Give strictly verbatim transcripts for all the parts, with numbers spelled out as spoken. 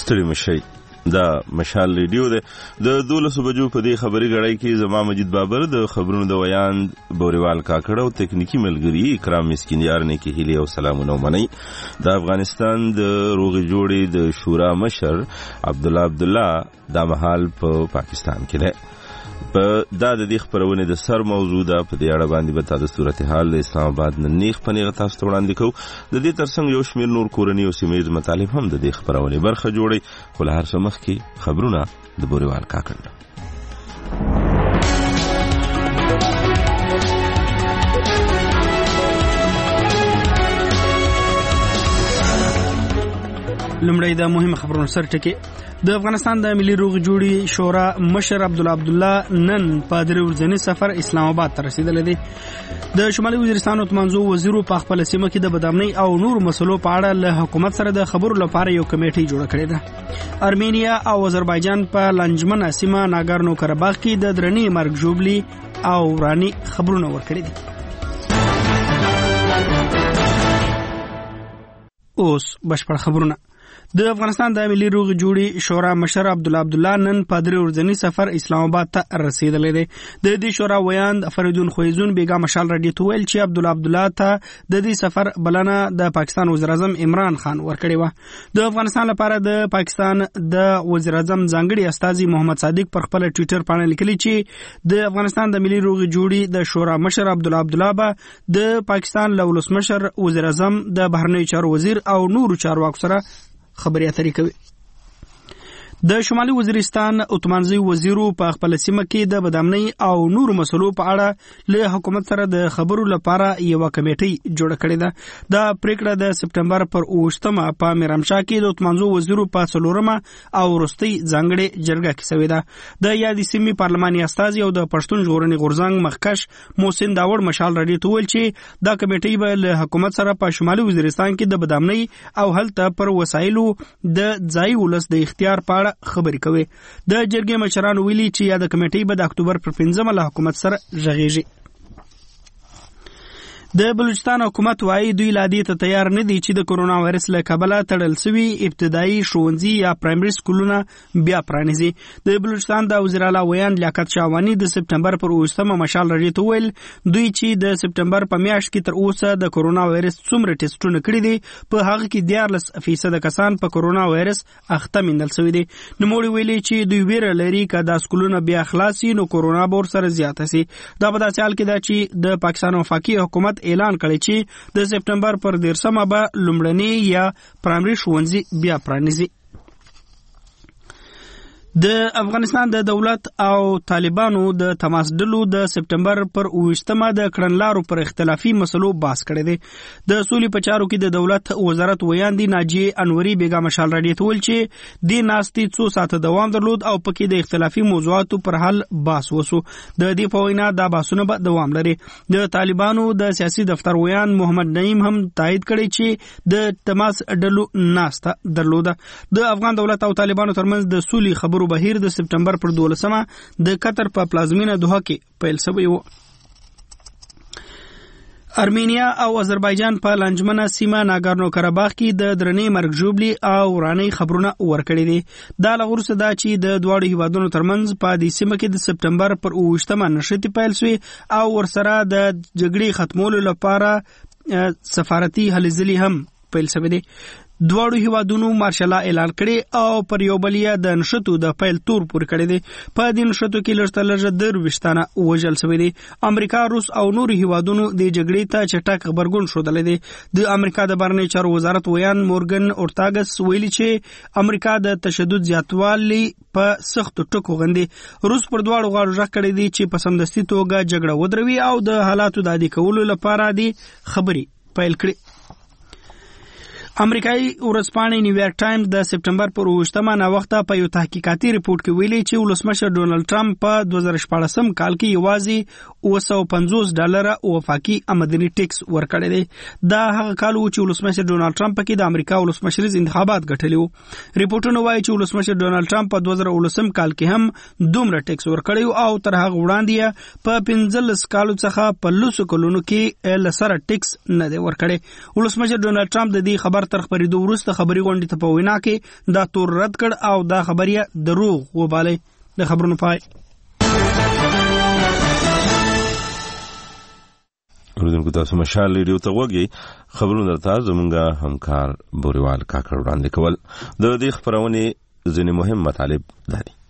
ستړي مشي. دا مشال ریډیو ده د دولسو بجو په دې خبري غړای کې زما مجید بابر د خبرونو د ویان بوریوال کاکړ او تکنیکی ملګری اکرام مسکینیار نه کې هلي او سلامونه منی. د افغانستان د روغ جوړې د شورا مشر عبد الله عبد الله د محل په پا پاکستان کې ده. په دا د دې خبرونه د سر موضوع ده. په دې اړه باندې به تاسو د صورتحال د اسلام آباد نه نیغ پنیغه تاسو ته وړاندې کوو. د دې ترڅنګ یو شمېر نور کورني او سیمه‌ییز مطالب هم د دې خبرونه برخه جوړي. خو له هر څه مخکې خبرونه د بوریوال کاکړ. لمړی د مهمه خبرونو سر ټکی. د افغانستان د ملي روغ جوړې شورا مشر عبد الله عبد الله نن په درې ورځني سفر اسلام آباد ته رسیدلی دی. د شمالي وزیرستان او تمنځو وزیرو په خپل سیمه کې د بدامنۍ او نور مسلو په اړه له حکومت سره د خبرو لپاره یو کمیټه جوړه کړې ده. ارمینیا او آذربایجان په لنجمنه سیمه ناګارنو کرباخ کې د درنې مرګ ژوبلي او وراني خبرونه ورکړي دي. اوس بشپړ خبرونه. د افغانستان د ملي روغ جوړې شورا مشر عبد الله عبد الله نن په درې ورځني سفر اسلام آباد ته رسیدلی دی. د دې شورا ویاند فریدون خویزون بیګا مشال رډي ته ویل چې عبد الله عبد الله ته د دې سفر بلنه د پاکستان وزیر اعظم عمران خان ورکړې و. د افغانستان لپاره د پاکستان د وزیر اعظم ځانګړي استازي محمد صادق پر خپل ټوئیټر باندې لیکلي چې د افغانستان د ملي روغ جوړې د شورا مشر عبد الله عبد الله به د پاکستان له ولسمشر وزیر اعظم د بهرنیو چارو وزیر او نورو چارواکو سره خبرې اترې کوي. د شمالي وزیرستان او تمنځي وزیرو په خپل سیمه کې د بدامنۍ او نورو مسلو په اړه له حکومت سره د خبرو لپاره یو کمیټه جوړه کړې ده. دا پریکړه د سپټمبر پر اووه په میرامشاه کې د تمنځو وزیرو په څلورمه او وروستۍ ځانګړې جرګه کې شوې ده. د یادې سیمې پارلماني استازي او د پښتون ژغورنې غورځنګ مخکښ محسن داوړ مشال رډي ته ویل چې دا کمیټه به له حکومت سره په شمالي وزیرستان کې د بدامنۍ او هلته پر وسایلو د ځای ولس د اختیار په خبرې کوي. د جرګې مشرانو ویلي چې یا د کمیټې به د اکتوبر پر پنځمه له حکومت سره غږیږي. د بلوچستان حکومت وايي دوی لا دې ته تیار نه دي چې د کورونا وایرس له کبله تړل شوي ابتدایي ښوونځي یا پرایمري سکولونه بیا پرانیزي. د بلوچستان د وزیر اعلی ویان لیاقت شاوانی د سپټمبر پر اووه مشال رډي ته ویل دوی چې د سپټمبر په میاشت کې تر اوسه د کورونا وایرس څومره ټیسټونه کړي دي په هغه کې دیارلس فیصد کسان په کورونا وایرس اخته موندل شوي دي. نوموړي ویلي چې دوی ویره لري که دا سکولونه بیا خلاص شي نو کورونا به ورسره زیاته شي. دا په داسې حال کې ده چې د پاکستان وفاقي حکومت اعلان کړی چې د سپټمبر پر دیرشمه به لومړني یا پرایمري ښوونځي بیا پرانیزي. د افغانستان د دولت او طالبانو د تماس ډلو د سپټمبر پر اووه د کړنلارو پر اختلافي مسلو بحث کړی دی. د سولې په چارو کې د دولت وزارت ویاندې ناجیه انوري بیګا مشال رډي ته ویل چې دې ناستې څو ساعته دوام درلود او پکې د اختلافي موضوعاتو پر حل بحث وسو. د دې په وینا دا بحثونه به دوام لري. د طالبانو د سیاسي دفتر ویان محمد نعیم هم تایید کړی چې د تماس ډلو ناسته درلوده. د افغان دولت او طالبانو ترمنځ د سولې خبرو بهیر د سپټمبر پر دولسمه د قطر په پلازمینه دوحه کې پیل شوی و. ارمینیا او آذربایجان په لنجمنه سیمه ناګارنو کرباخ کې د درنې مرګ ژوبلي او وراني خبرونه ورکړي دي. دا لغورسه دا چې د دواړو هیوادونو ترمنځ په دې سیمه کې د سپټمبر پر اووه نشرتي پیل شوی او ورسره د جګړې ختمولو لپاره سفارتي هلې ځلې هم پیل شوی دي. دواړو هیوادونو مارشاله اعلان کړي او پر یو بل یې د نشټو د پیل تور پورې کړی دی. په دې نشټو کې لږ تر لږه درویشتانه وژل شوي دي. امریکا، روس او نورو هیوادونو د جګړې ته چټک غبرګون ښودلی دی. د امریکا د بهرنیو چارو وزارت ویان مورګن اورتاګس ویلي چې امریکا د تشدد زیاتوالي په سختو ټکو غندي. روس پر دواړو غاړو غږ کړی دی چې په سمدستي توګه جګړه ودروي او د حالاتو د عادي کولو لپاره دي خبرې پیل کړي. امریکایي ورځپاڼې نیویارک ټایمز د سپټمبر پر اووه نه وخته په یو تحقیقاتي ریپورت کې ویلي چې ولسمشر ډونالډ ټرمپ په دوه زره شپاړسم کال کې یوازې اوه سوه پنځوس ډالره وفاقي آمدني ټیکس ورکړی دی. دا هغه کال و چې ولسمشر ډونالډ ټرمپ پکې د امریکا ولسمشریز انتخابات ګټلي وو. ریپورټونه وایي چې ولسمشر ډونالډ ټرمپ په دوه زره اوولسم کال کې هم دومره ټیکس ورکړی او تر هغه وړاندې په پنځلس کالو څخه په لسو کلونو کې له سره ټیکس نه دی ورکړی. ولسمشر ډونالډ ټرمپ د دې خبر خبر تر خبرېدو وروسته خبري غونډې ته په وینا کې دا تور رد کړ او دا خبريه دروغ وباله. د خبرونو پای. اوریدونکو تاسو مشال ریډیو ته وګورئ. خبرونه درته زمونږ همکار بوریوال کاکړ وړاندې کول. د دې خبرونې ځینې مهم مطالب دا دي.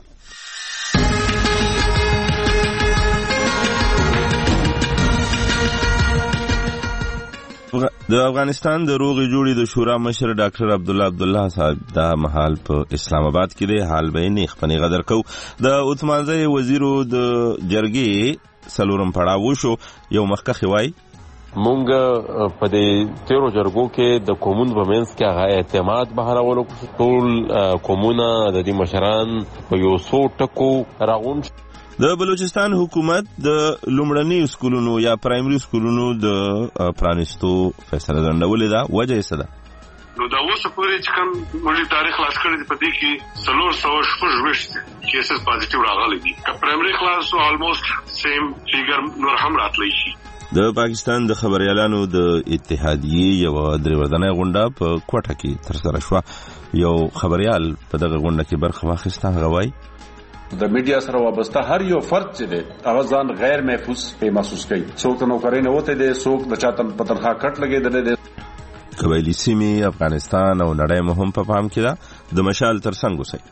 د افغانستان د روغې جوړې د شورا مشر ډاکټر عبدالله عبدالله صاحب دا مهال په اسلام آباد کې دی. حال به یې خپنې غدر کو. د عثمانزی وزیرو د جرګې سلورم پړاو وشو. یو مخکخ وای مونږ په دې تیرو جرګو کې د کومون په منځ کې هغه اعتماد بهرولو ټول کومونه د دې مشران په یو څو ټکو راغون. د بلوچستان حکومت د لومړني سکولونو یا پرایمري سکولونو د پرانیستو فیصله ځنډولې ده. وجه یې څه ده؟ نو دا اوس پورې چې کوم موږ تاریخ خلاص کړی په دې کې څلور سوه شپږ ویشت کیسز پازیټیو راغلي دي. که پرایمري کلاس آلموست سیم فیګر نور هم راتلی شي. د پاکستان د خبريالانو د اتحادیې یو درې ورځنۍ غونډه په کوټه کې ترسره شوه. یو خبريال په دغه غونډه کې برخه واخیسته. هغه وایي د میډیا سره وابسته هر یو فرد چې دی هغه ځان غیر محفوظ په محسوس کوي. څوک د نوکرۍ نه وته دی، څوک د چاته په تنخوا کټ لګېدلی دی. قبایلي سیمې افغانستان او نړۍ مو هم په پام کې ده. د مشال ترڅنګ اوسئ.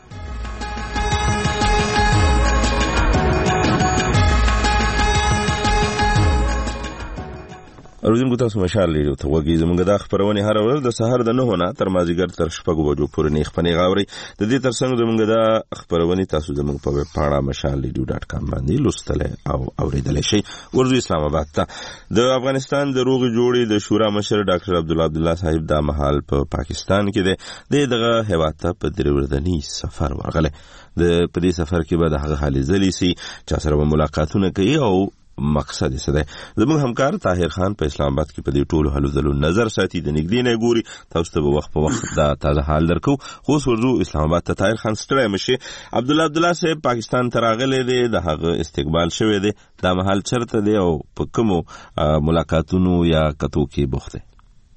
اوریدونکو تاسو مشال ریډیو ته وګورئ. زموږ د خبرونه هر ورځ د سحر د نهو نه تر مازیګر تر شپږو بجو پورې نه خپنې غاوري. د دې ترڅنګ زموږ د خبرونه تاسو زموږ په ویب پاڼه مشال ریډیو ډاټ کام باندې لوستل او اوریدل شي. ورځو اسلام آباد ته د افغانستان د روغې جوړې د شورا مشر ډاکټر عبدالله عبدالله صاحب دا مهال په پا پاکستان کې دی. دغه هیواد ته په درې ورځنی سفر ورغله. د په دې سفر کې به د هغه حالي ځلی سي چې سره ملاقاتونه کوي او مقصد څه دی. زموږ همکار طاهر خان په اسلام آباد کې په دې ټولو حلو ځلو نظر ساتي. د نږدې نه ګوري. تاسو ته به وخت په وخت دا تازه حال درکو. خو ورځو اسلام آباد ته طاهر خان ستړی مشي. عبدالله عبدالله صاحب پاکستان ته راغلی دی. د هغه استقبال شوی دی. دا مهال چرته دی او په کومو ملاقاتونو یا کتو کې بوخت دی؟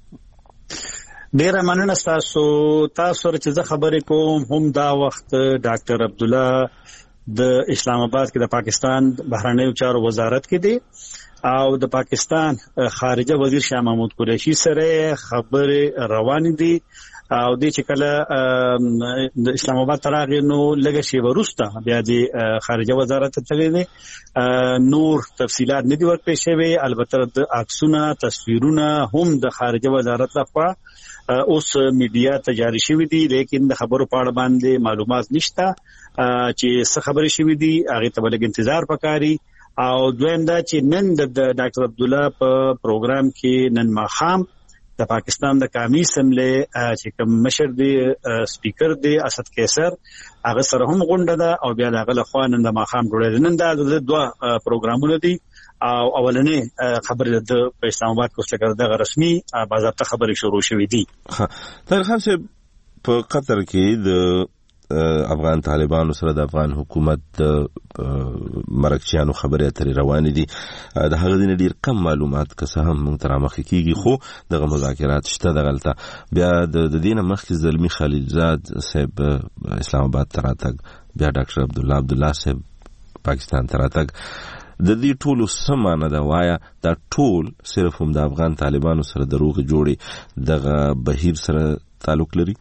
ډیره مننه تاسو تاسو چې زه خبرې کوم هم دا وخت ډاکټر عبدالله د اسلام آباد کې د پاکستان بهرنیو چارو وزارت کې دی او د پاکستان خارجه وزیر شاه محمود قریشي سره خبرې روان دي او د چې کله د اسلام آباد تراغ نو لږه شی ورسته بیا د خارجه وزارت ته تللی نور تفصيلات نه دي ورکړې شوی. البته د عکسونه تصویرونه هم د خارجه وزارت لخوا اوس میډیا ته جاری شوی دي، لیکن د خبرو په اړه باندې معلومات نشته چې څه خبرې شوی دي. هغه ته بلګ انتظار پکاري. او دویم دا چې نن د ډاکټر عبدالله په پروګرام کې نن ماخام د پاکستان د قومي اسمبلی چې کوم مشر دی سپیکر دی اسد کیسر هغه سره هم غونډه ده او بیا دغه لخوا نن د ماخام جوړه نن دا د دوه پروګرامونه دي. او اولنې خبره د اسلام آباد کوڅه دغه رسمي باضابطه خبرې شروع شوې دي. طاهر خان صاحب په قطر کې د افغان طالبانو سره د افغان حکومت د مرکچیانو خبرې اترې روانې دي. د هغه دین ډیر کم معلومات که څه هم موږ تر مخ کېږي خو دغه مذاکرات شته. دغلته بیا د دینه مخکې زلمی خلیلزاد صاحب اسلام آباد ته راتګ، بیا ډاکټر عبدالله عبدالله صاحب پاکستان ته راتګ. د دې ټولو سمانه دا وایا دا ټول صرف هم د افغان طالبانو سره د روغې جوړې دغه بهیر سره تعلق لري؟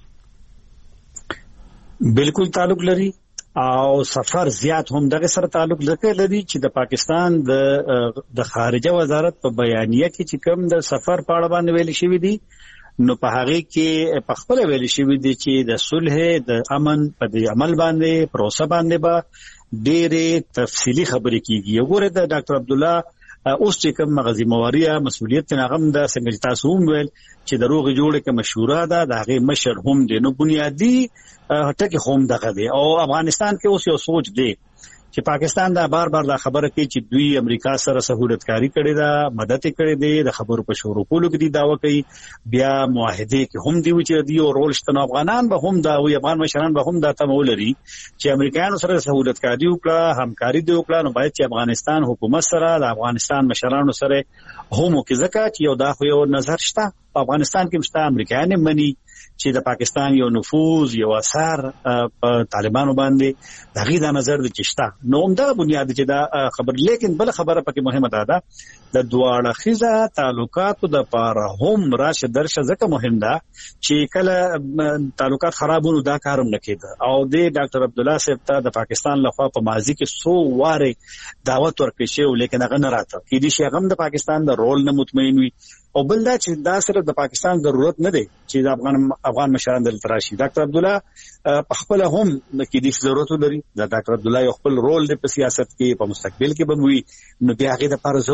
بالکل تعلق لري او سفر زیات هم دغه سره تعلق لري چې د پاکستان د د خارجه وزارت په بیانیه کې چې کوم د سفر په اړه باندې ویل شوی دی نو په هغه کې په خپل ویل شوی دی چې د صلح د امن په دې عمل باندې پروسه باندې با ډېرې تفصیلی خبرې کیږي. وګوره د ډاکټر عبدالله اوس چې کوم مغزي مواریا مسؤلیت نه غم د څنګه تاسو هم ویل چې د روغې جوړې کې مشوره ده د هغه مشر هم دی. نو بنیادی ټکی هم دغه دی او افغانستان کې اوس یو سوچ دی چې پاکستان دا بار بار دا خبره کوي چې دوی امریکا سره سہولتکاری کړې ده، مدد کړې ده، د خبرو په شروع کولو کې دی داوا کوي، بیا معاهده کې هم دی چې دی او رول شته، افغانان به هم دا وي، افغان مشران به هم دا تمول لري چې امریکایانو سره سہولتکاری وکړه، همکاري دی وکړه، نو باید چې افغانستان حکومت سره د افغانستان مشرانو سره هم وکړي، ځکه چې یو دا خو یو نظر شته په افغانستان کې مشته، امریکایان مني چې د پاکستان یو نفوذ یو اثر په طالبانو باندې دغه دا نظر د چشتا نو همدا بنیاد چې دا خبر. لیکن بل خبره پکې مهمه ده دا د دواړه خزه تعلقاتو د پاره هم راشه درشه ځکه مهم ده چې کله تعلقات خرابونه دا کارم نکېده او د ډاکټر عبد الله صاحب ته د پاکستان لخوا په ماضي کې سو واره دعوت ورکړی شو، لیکن هغه نه راته کې دي چې هغه د پاکستان د رول نه مطمئن وي او بل دا چې دا سره د پاکستان ضرورت نه دی چې د افغان افغان مشران دلته راشي. ډاکټر عبد الله په خپل هم کې د ضرورت لري، د ډاکټر عبد الله یو خپل رول دی په سیاست کې، په مستقبل کې به وي، نو بیا هغه د لپاره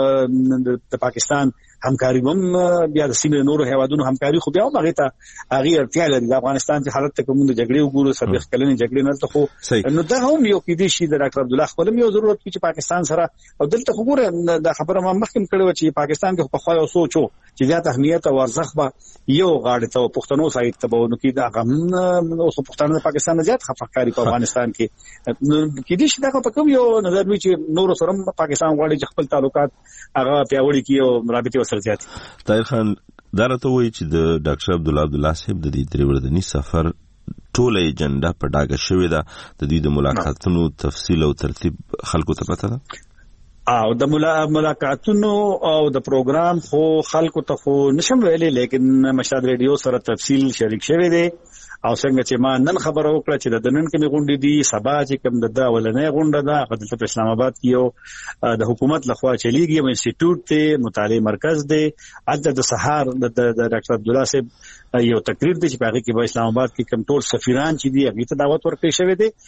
ضرور د پاکستان همکاري هم بیا د سیمې نورو هیوادونو همکاري خو بیا هم هغه ته هغه اړتیا لري. د افغانستان چې حالت ته کوم د جګړې وګورو، سابق کلنې جګړې نه ته خو نو دا هم یو کې دي چې د ډاکټر عبد الله خپل یو ضرورت کې چې پاکستان سره او دلته خو ګوره د خبره ما مخکې کړو چې پاکستان کې په خو یو سوچو چې زیات اهمیت او ارزښت به یو غاړه ته پښتنو سایت ته به نو کې دا غم او پښتانه پاکستان نه زیات خفقاري په افغانستان کې کې دي چې دا په کوم یو نظر وی چې نور سره پاکستان غواړي چې خپل تعلقات هغه پیاوړي کړي او رابطه وسره زیات. طاهر خان دا راته وایي چې د ډاکټر عبد الله عبد الله صاحب د دې درې ورځني سفر ټوله ایجنډا په ډاګه شوې ده، د دې د ملاقاتونو تفصیل او ترتیب خلکو ته پته ده او د ملاقاتونو او د پروګرام خو خلکو ته خو نشم ویلي، لیکن مشهد ریډیو سره تفصیل شریک شوی دی او څنګه چې ما نن خبره وکړه چې د نن کې غونډې دي، سبا چې کوم د اولنې غونډه ده هغه د اسلام آباد کې یو د حکومت لخوا چلیږي، یو انسټیټیوټ ته مطالعه مرکز دی، الته د سهار د ډاکټر عبد الله صاحب یو تقریر دی چې په هغه کې په اسلام آباد کې کوم ټول سفیران چې دي هغه ته دعوت ورکړی شوی دی،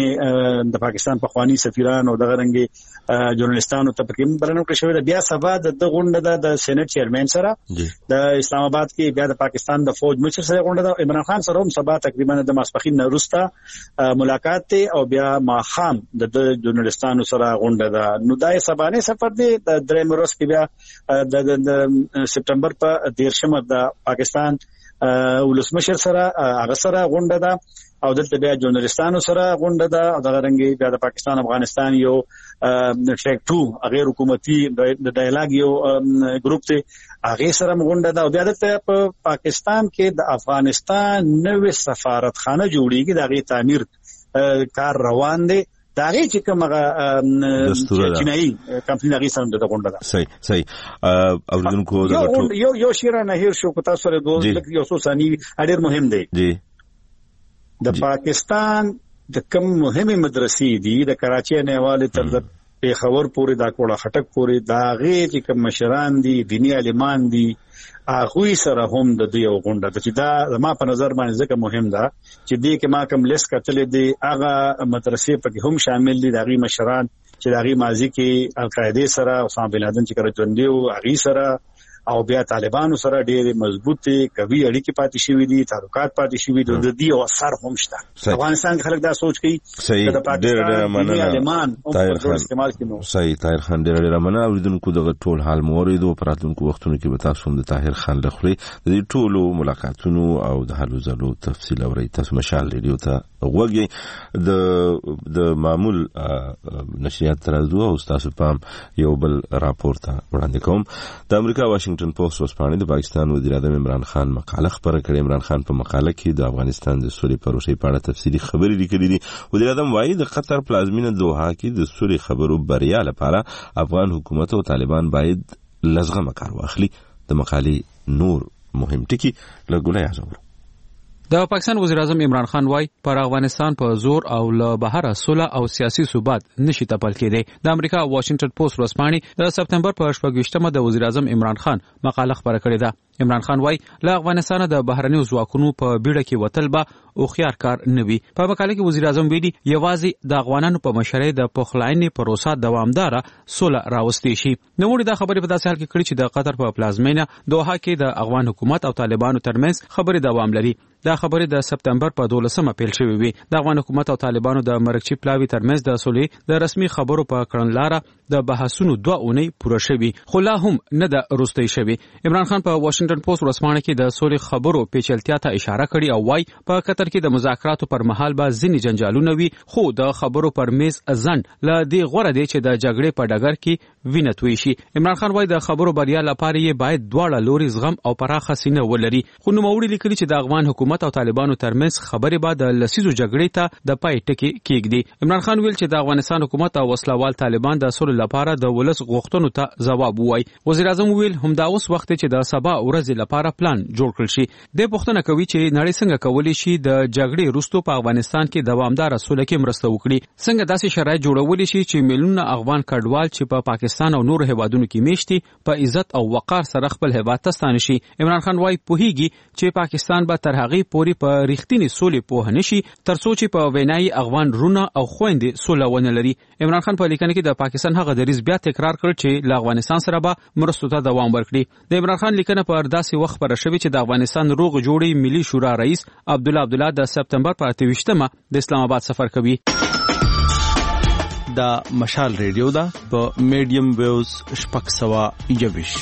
ځنې د پاکستان په خواني سفیران او دغه رنګي جورنالستانو ته پکې برنامه کړی شوی دی. بیا سبا د غونډه ده د سېنات چیرمن سره د اسلام آباد کې، بیا د پاکستان د فوج مشر سره غونډه ده، عمران خان سره هم سبا تقریبا د ماسپخین نه وروسته ملاقات دی او بیا ماښام د جورنالستانو سره غونډه ده. نو دا سبانه سفر دی د درېم ورځ کې بیا د سپټمبر په دیرشمه د پاکستان ولسمشر سره هغه سره غونډه ده او دلته بیا جورنالستانو سره غونډه ده او دغه رنګي بیا د پاکستان افغانستان یو ټریک ټو غیر حکومتي د ډایلاګ یو ګروپ ته هغه سره غونډه ده او بیا دلته په پاکستان کې د افغانستان نوې سفارتخانه جوړیږي، دغه تعمیر کار روان دی، داغه چې کومه چینایي کمپنی هغه سره د غونډه ده. صحیح صحیح اوریدونکو د یو یو شیره نه هیر شو کو تاسو سره دوه یو څو ثانیې اړیر مهم دی جی د پاکستان د کوم مهمه مدرسې دي د کراچۍ نه حواله تر د پیښور پورې دا کوړه خټک پورې داغه چې کوم مشران دي دینی عالمان دي هغه سره هم د دې غونډه ده چې دا ما په نظر باندې ځکه مهم ده چې دې کې ما کوم لیست کتلې دي هغه مدرسې پکې هم شامل دي، دغه مشران چې دغه ماضي کې القاعده سره اسامه بن لادن چې کړه ژوندې او هغه سره او بیا طالبانو سره ډېر مضبوطه قوي اړیکې پاتې شوې دي، تعلقات پاتې شوې دي، د دې او اثر هم شته. افغانستان کې خلک دا سوچ کوي چې د پاکستان د عالمان او په استعمال کې نو صحیح. طاهر خان ډېر ډېر مننه اوریدونکو دغه ټول حال موریدو پراتونکو وختونو کې به تاسو هم د طاهر خان لخوا د دې ټولو ملاقاتونو او د حلو زلو تفصیل اورئ. تاسو مشال ریډیو ته وګورئ د د معمول نشریات ترازو او تاسو پام یو بل راپور ته وړاندې کوم. د امریکا واشنگټن پوسټ وسپانې د پاکستان وزیر اعظم عمران خان مقاله خبره کړې. عمران خان په مقاله کې د افغانستان د سولې پروسې په اړه تفصیلي خبرې لیکلې دي. وزیر اعظم وايي د قطر پلازمینه دوحه کې د سولې خبرو بریا لپاره افغان حکومت او طالبان باید لزغمه کار واخلي. د مقالې نور مهم ټکي له ګولای اعظم د پاکستان وزیر اعظم عمران خان وايي پر افغانستان په زور او له بهره صلح او سیاسي ثبات نشي تپل کېدی. د امریکا واشنگټن پوسټ ورځپاڼې د سپتمبر په شپږ د وزیر اعظم عمران خان مقاله خبره کړې ده. عمران خان وايي له افغانستان د بهرنیو ځواکونو په بیړه کې وتل به او خيار کار نه وي. په مقاله کې وزیر اعظم ویلي یوازې د افغانانو په مشرۍ د پخلاینې پروسه دوامدار صلح راوستي شي. نو موږ د خبرې په داسې حال کې کړی چې د قطر په پلازمینه دوحه کې د افغان حکومت او طالبانو ترمنځ خبرې دوام لري. دا خبرې د سپتمبر په دولسمه پیل شوې وي. د افغان حکومت او طالبانو د مرکچی پلاوی ترمنځ د سولې د رسمي خبرو په کړنلاره د بحثونو دوه اونۍ پوره شوي، خو لا هم نه د وروستۍ شوي. عمران خان په واشنگټن پوسټ ورځپاڼه کې د سولې خبرو پیچلتیا ته اشاره کړې او وايي په قطر کې د مذاکراتو پر مهال به ځینې جنجالونه وي، خو د خبرو پر میز ځنډ له دې غوره دی چې د جګړې په ډګر کې وینه توی شي. عمران خان وايي د خبرو بریا لپاره یې باید دواړه لوري زغم او پراخه سینه ولري. خو نوموړي لیکلي چې د افغان حکومت او طالبانو ترمنځ خبرې به د لسیزو جګړې ته د پای ټکی کېږدي. عمران خان ویل چې د افغانستان حکومت او وسلوال طالبان د سولې لپاره د ولس غوښتنو ته ځواب وایي. وزیر اعظم ویل همدا اوس وخت چې د سبا ورځې لپاره پلان جوړ کړل شي. د پوښتنه کوي چې نړۍ څنګه کولی شي د جګړې وروسته په افغانستان کې دوامدار سوله کې مرسته وکړي، څنګه داسې شرایط جوړولی شي چې میلیونونه افغان کډوال چې په پا پاکستان او نورو هیوادونو کې میشتي په عزت او وقار سره خپل هیواد ته ستانه شي. عمران خان وايي پوهیږي چې پاکستان به تر هغې پورې په ریښتینې سولې پوه نه شي تر څو چې په وینای افغان رونه او خويندې سوله ونه لري. عمران خان په لیکنه کې د پاکستان هغه دریځ بیا تکرار کړ چې له افغانستان سره به مرستو ته دوام ورکړي. د عمران خان لیکنه پر داسې وخت پر شوی چې د افغانستان روغ جوړی ملي شورا رئیس عبدالله عبدالله د سپتمبر په اته ویشتمه د اسلام آباد سفر کوي. دا مشال ریډیو دا په میډیم ویوز شپږ سوه یوویش.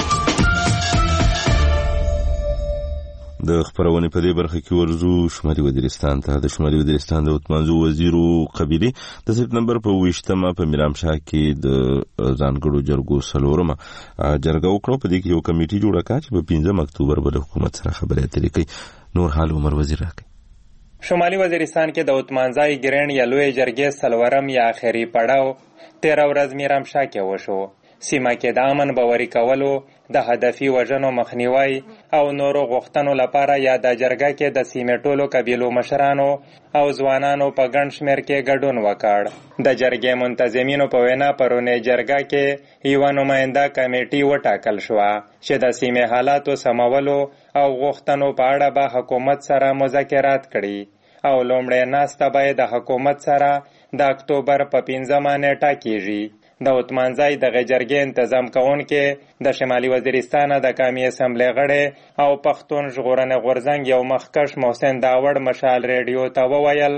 د خبرونه په دې برخه کې ورزو شمالي وزیرستان ته. د شمالي وزیرستان د اتمانزو وزیرو قبيله د سپتمبر په ویشتمه په میرامشاه کې د ځانګړو جرګو سلورمه جرګه وکړه. په دې کې یو کمیټي جوړه کړه چې په پنځم اکتوبر به د حکومت سره خبرې اترې کوي. نور حال عمر وزیر راکړي. شمالي وزیرستان کې د اتمانځای ګرین یا لوی جرګې سلورم یا اخري پړاو تیر ورځ میرامشاه کې وشو. سیمه کې د امن باوري کولو، د هدفي وژنو مخنیوي او نورو غوښتنو لپاره یا د جرګه کې د سیمې ټولو قبیلو مشرانو او ځوانانو په ګڼ شمېر کې ګډون وکړ. د جرګې منتظمینو په وینا پرونی جرګه کې یوه نماینده کمیټي وټاکل شوه چې د سیمې حالاتو سمولو او غوښتنو په اړه به حکومت سره مذاکرات کړي او لومړی ناسته به د حکومت سره د اکتوبر په پنځمه نیټه کیږي. د اتمانځای د جرګې انتظام کوونکي د شمالي وزیرستان د قومي اسمبلی غړی او پښتون ژغورنې غورځنګ یو مخکښ محسن داوړ مشال ریډیو ته وویل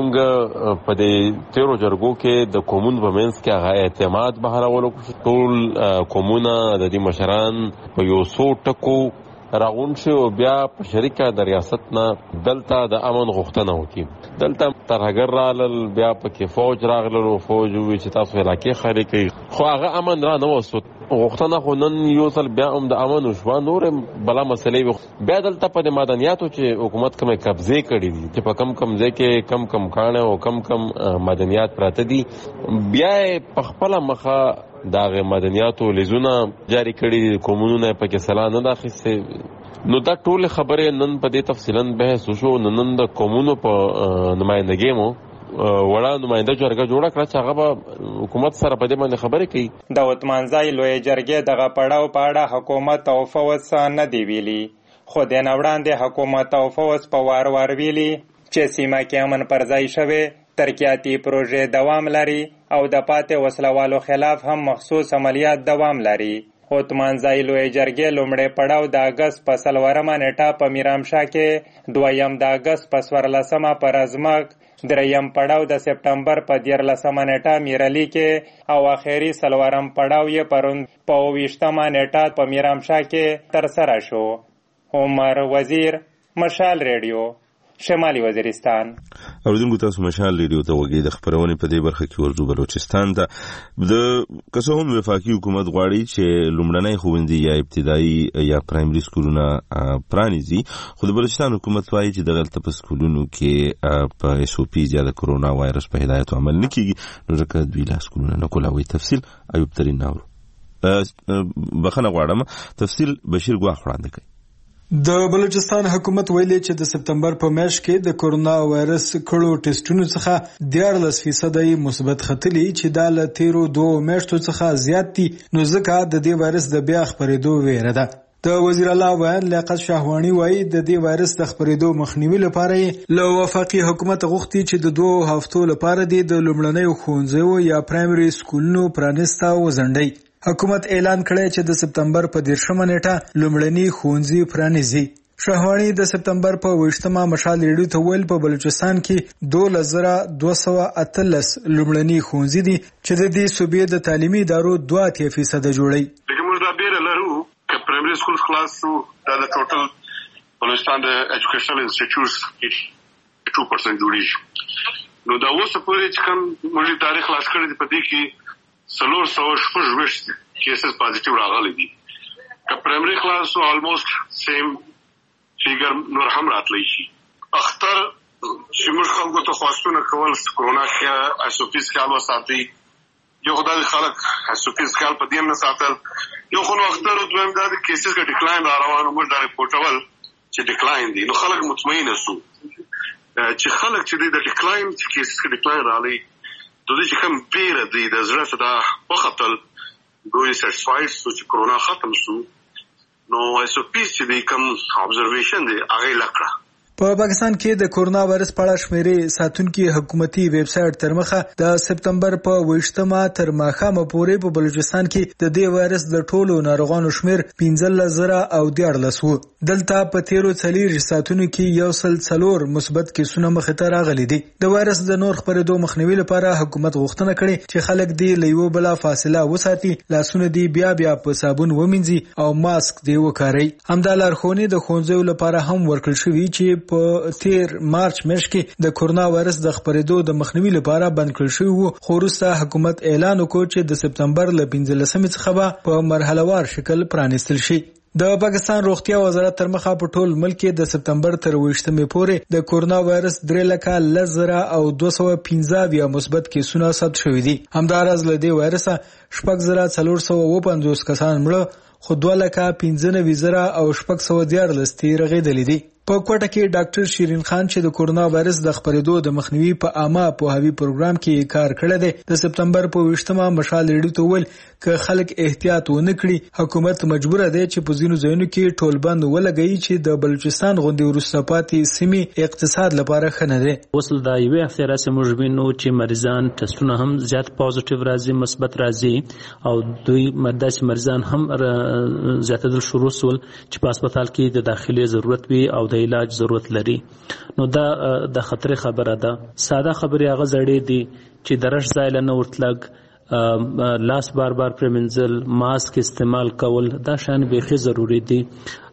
مونږ په دې تیرو جرګو کې د کومون په منځ کې هغه اعتماد بهرولو ټول کومونه د دې مشران په یو څو ټکو راغون شي او بیا په شریکه د ریاست نه دلته د امن غوښتنه وکړي. دلته ترهګر رالل، بیا پکې فوج راغلل او فوج وی چې تاسو علاقې خالي کړئ، خو هغه امن را نه وسو. غوښتنه خو نن یو ځل بیا هم د امن وشوه. نور بلا مسلې بیا دلته په مدنیاتو چې حکومت کومه قبضه کړې دي چې په کم کم ځای کې کم کم کانه او کم کم مدنیات پراته دي، بیا په خپل مخه داغه مدنیاتو لیزونه جاری کړي، کومونونه پکې سلا نه داخسته. نو دا ټول خبره نن په دې تفصیلا بحث وشو. نن د کومونو په نمائندګۍ مو وړا نماینده جرګه جوړه کړه چې هغه به حکومت سره په دې باندې خبرې کوي. د اتمانځای لوی جرګې دغه پړاو په اړه حکومت او فوج نه دی ویلي، خو د نه وړاندې حکومت او فوج په وار وار ویلي چې سیمه کې امن پر ځای شوی، ترقیاتي پروژې دوام لري او د پاتې وسلوالو خلاف هم مخصوص عملیات دوام لري. اتمانځای لوی جرګې لومړی پړاو د اګست په څلورمه نیټه په میرامشاه کې، دویم د اګست په څوارلسمه په رزمک، دریم پړاو د سپتمبر په دیارلسمه نیټه میرالي کې او اخري څلورم پړاو یې پرون په اوه ویشتمه نیټه په میرامشاه کې ترسره شو. عمر وزیر، مشال ریډیو، شمالي وزیرستان. اوریدونکو تاسو مشال ریډیو ته وګورئ. د خبرونه په دې برخه کې ورزو بلوچستان ته د کسوم وفاقي حکومت غواړي چې لومړنۍ ښوونځي یا ابتدایي یا پرایمري سکولونه پرانیزي، خو د بلوچستان حکومت وایي چې دغلته په سکولونو کې په اس او پی یا د کرونا وایرس په هدایت عمل نه کیږي، نو ځکه دوی لا سکولونه نه کولاوي. تفصیل ایوب ترین ناورو بخنه غواړم تفصیل بشیر ګواخ وړاندې کوي. د بلوچستان حکومت ویلي چې د سپتمبر په میاشت کې د کرونا وایرس کړو ټیسټونو څخه دیارلس فیصدي مثبت ختلي چې دا له تیرو دوه میاشتو څخه زیات دي، نو ځکه د دې وایرس د بیا خپرېدو ویره ده. د وزیر اعلی ویان لیاقت شاهوانی وایي د دې وایرس د خپرېدو مخنیوي لپاره له وفاقي حکومت غوښتي چې د دوه هفتو لپاره د لومړنیو ښوونځیو یا پرایمري سکولونو پرانیسته وځنډي. حکومت اعلان کړی چې د سپتمبر په دیرشمه نیټه لومړني ښوونځي پرانیزي. شهوانی د سپتمبر په ویشتمه مشال ریډیو ته ویل په بلوچستان کې دوه زره دوه سوه اتلس لومړني ښوونځي دي چې د دې صوبې د تعلیمي ادارو دوه اتیا فیصد جوړي. لکه موږ دا بیره لرو چې پرایمري سکول خلاص شو دا د ټوټل بلوچستان د ایجوکیشنل انسټیټیوټس two percent جوړیږي. نو دا اوسه پورې چې کوم موږ تاریخ خلاص کړی دی په دې کې څلور سوه شپږ ویشت کیسز پازیټیو راغلي دي. که پرایمري کلاس او الموست سیم فیګر نور هم راتلی شي. اختر چې موږ خلکو ته خواستونه کول کرونا کې ایسوفیز کال وساتي یو خدای خلک ایسوفیز کال په دې نه ساتل یو خو نو اختر او دویم دا د کیسز کې ډیکلاین را روانو موږ دا ریپورټول چې ډیکلاین دي نو خلک مطمئن شو چې خلک چې د ډیکلاین چې کیسز کې ډیکلاین رالی د دې چې کوم پیر دی د زړه صدا وختل دوی سټیسفاید شو چې کرونا ختم شو نو ایسوپیس چې د کوم ابزرویشن دی هغه لکړه. په پاکستان کې د کورونا وایرس په اړه شمیرې ساتونکي حکومتي ویب سټ تر مخه د سپتمبر په ویشتمه تر ماښامه پورې په بلوچستان کې د دې وایرس د ټولو ناروغانو شمیر پنځلس زره او دیارلس و. دلته په تیرو څلور ساعتونو کې یو سل څلور مثبت کیسونه مخې ته راغلي دي. د وایرس د نور خپرېدو مخنیوي لپاره حکومت غوښتنه کړې چې خلک دې له یو بل فاصله وساتي، لاسونه دې بیا بیا په صابون ومینځي او ماسک دې وکاروي. همدا لارښوونې د ښوونځیو لپاره هم ورکړل شوې چې په تیر مارچ میاشت کې د کورونا وایرس د خپرېدو د مخنیوي لپاره بند کړل شوی وو، خو وروسته حکومت اعلان وکړ چې د سپتمبر له پنځلسمې څخه به په مرحله وار شکل پرانیستل شي. د پاکستان روغتیا وزارت تر مخه په ټول ملک کې د سپتمبر تر ویشتمې پورې د کورونا وایرس درې لکه لس زره او دوه سوه پنځه اویا مثبت کیسونه ثبت شوي دي. همداراز له دې وایرسه شپږ زره څلور سوه اووه پنځوس کسان مړه، خو دوه لکه پنځه نوي زره او شپږ سوه دیارلس تې رغېدلي دي. په کوټه کې ډاکټر شیرین خان چې د کورونا وایرس د خپرېدو د مخنیوي په عامه پوهاوي پروګرام کې کار کړی دی، د سپتمبر په ویشتمه مشال ریډیو ته ویل که خلک احتیاط ونه کړي حکومت مجبوره دی چې په ځینو ځایونو کې ټولبند ولګوي چې د بلوچستان غوندې وروسته پاتې سیمې اقتصاد لپاره ښه نه دی. اوس د یوې هفتې راهیسې موږ وینو چې مریضان ټسټونه هم زیات پازیټیو راځي، مثبت راځي او دوی داسې مریضان هم زیاتېدل شروع شول چې په هسپتال کې د داخلي ضرورت وي او د علاج ضرورت لري. نو دا د خطر خبره ده. ساده خبرې هغه زړې دي چې د رش ځای نه ورتلګ، لاس بار بار پرمنځل، ماسک استعمال کول، دا شان بیخي ضروری دي.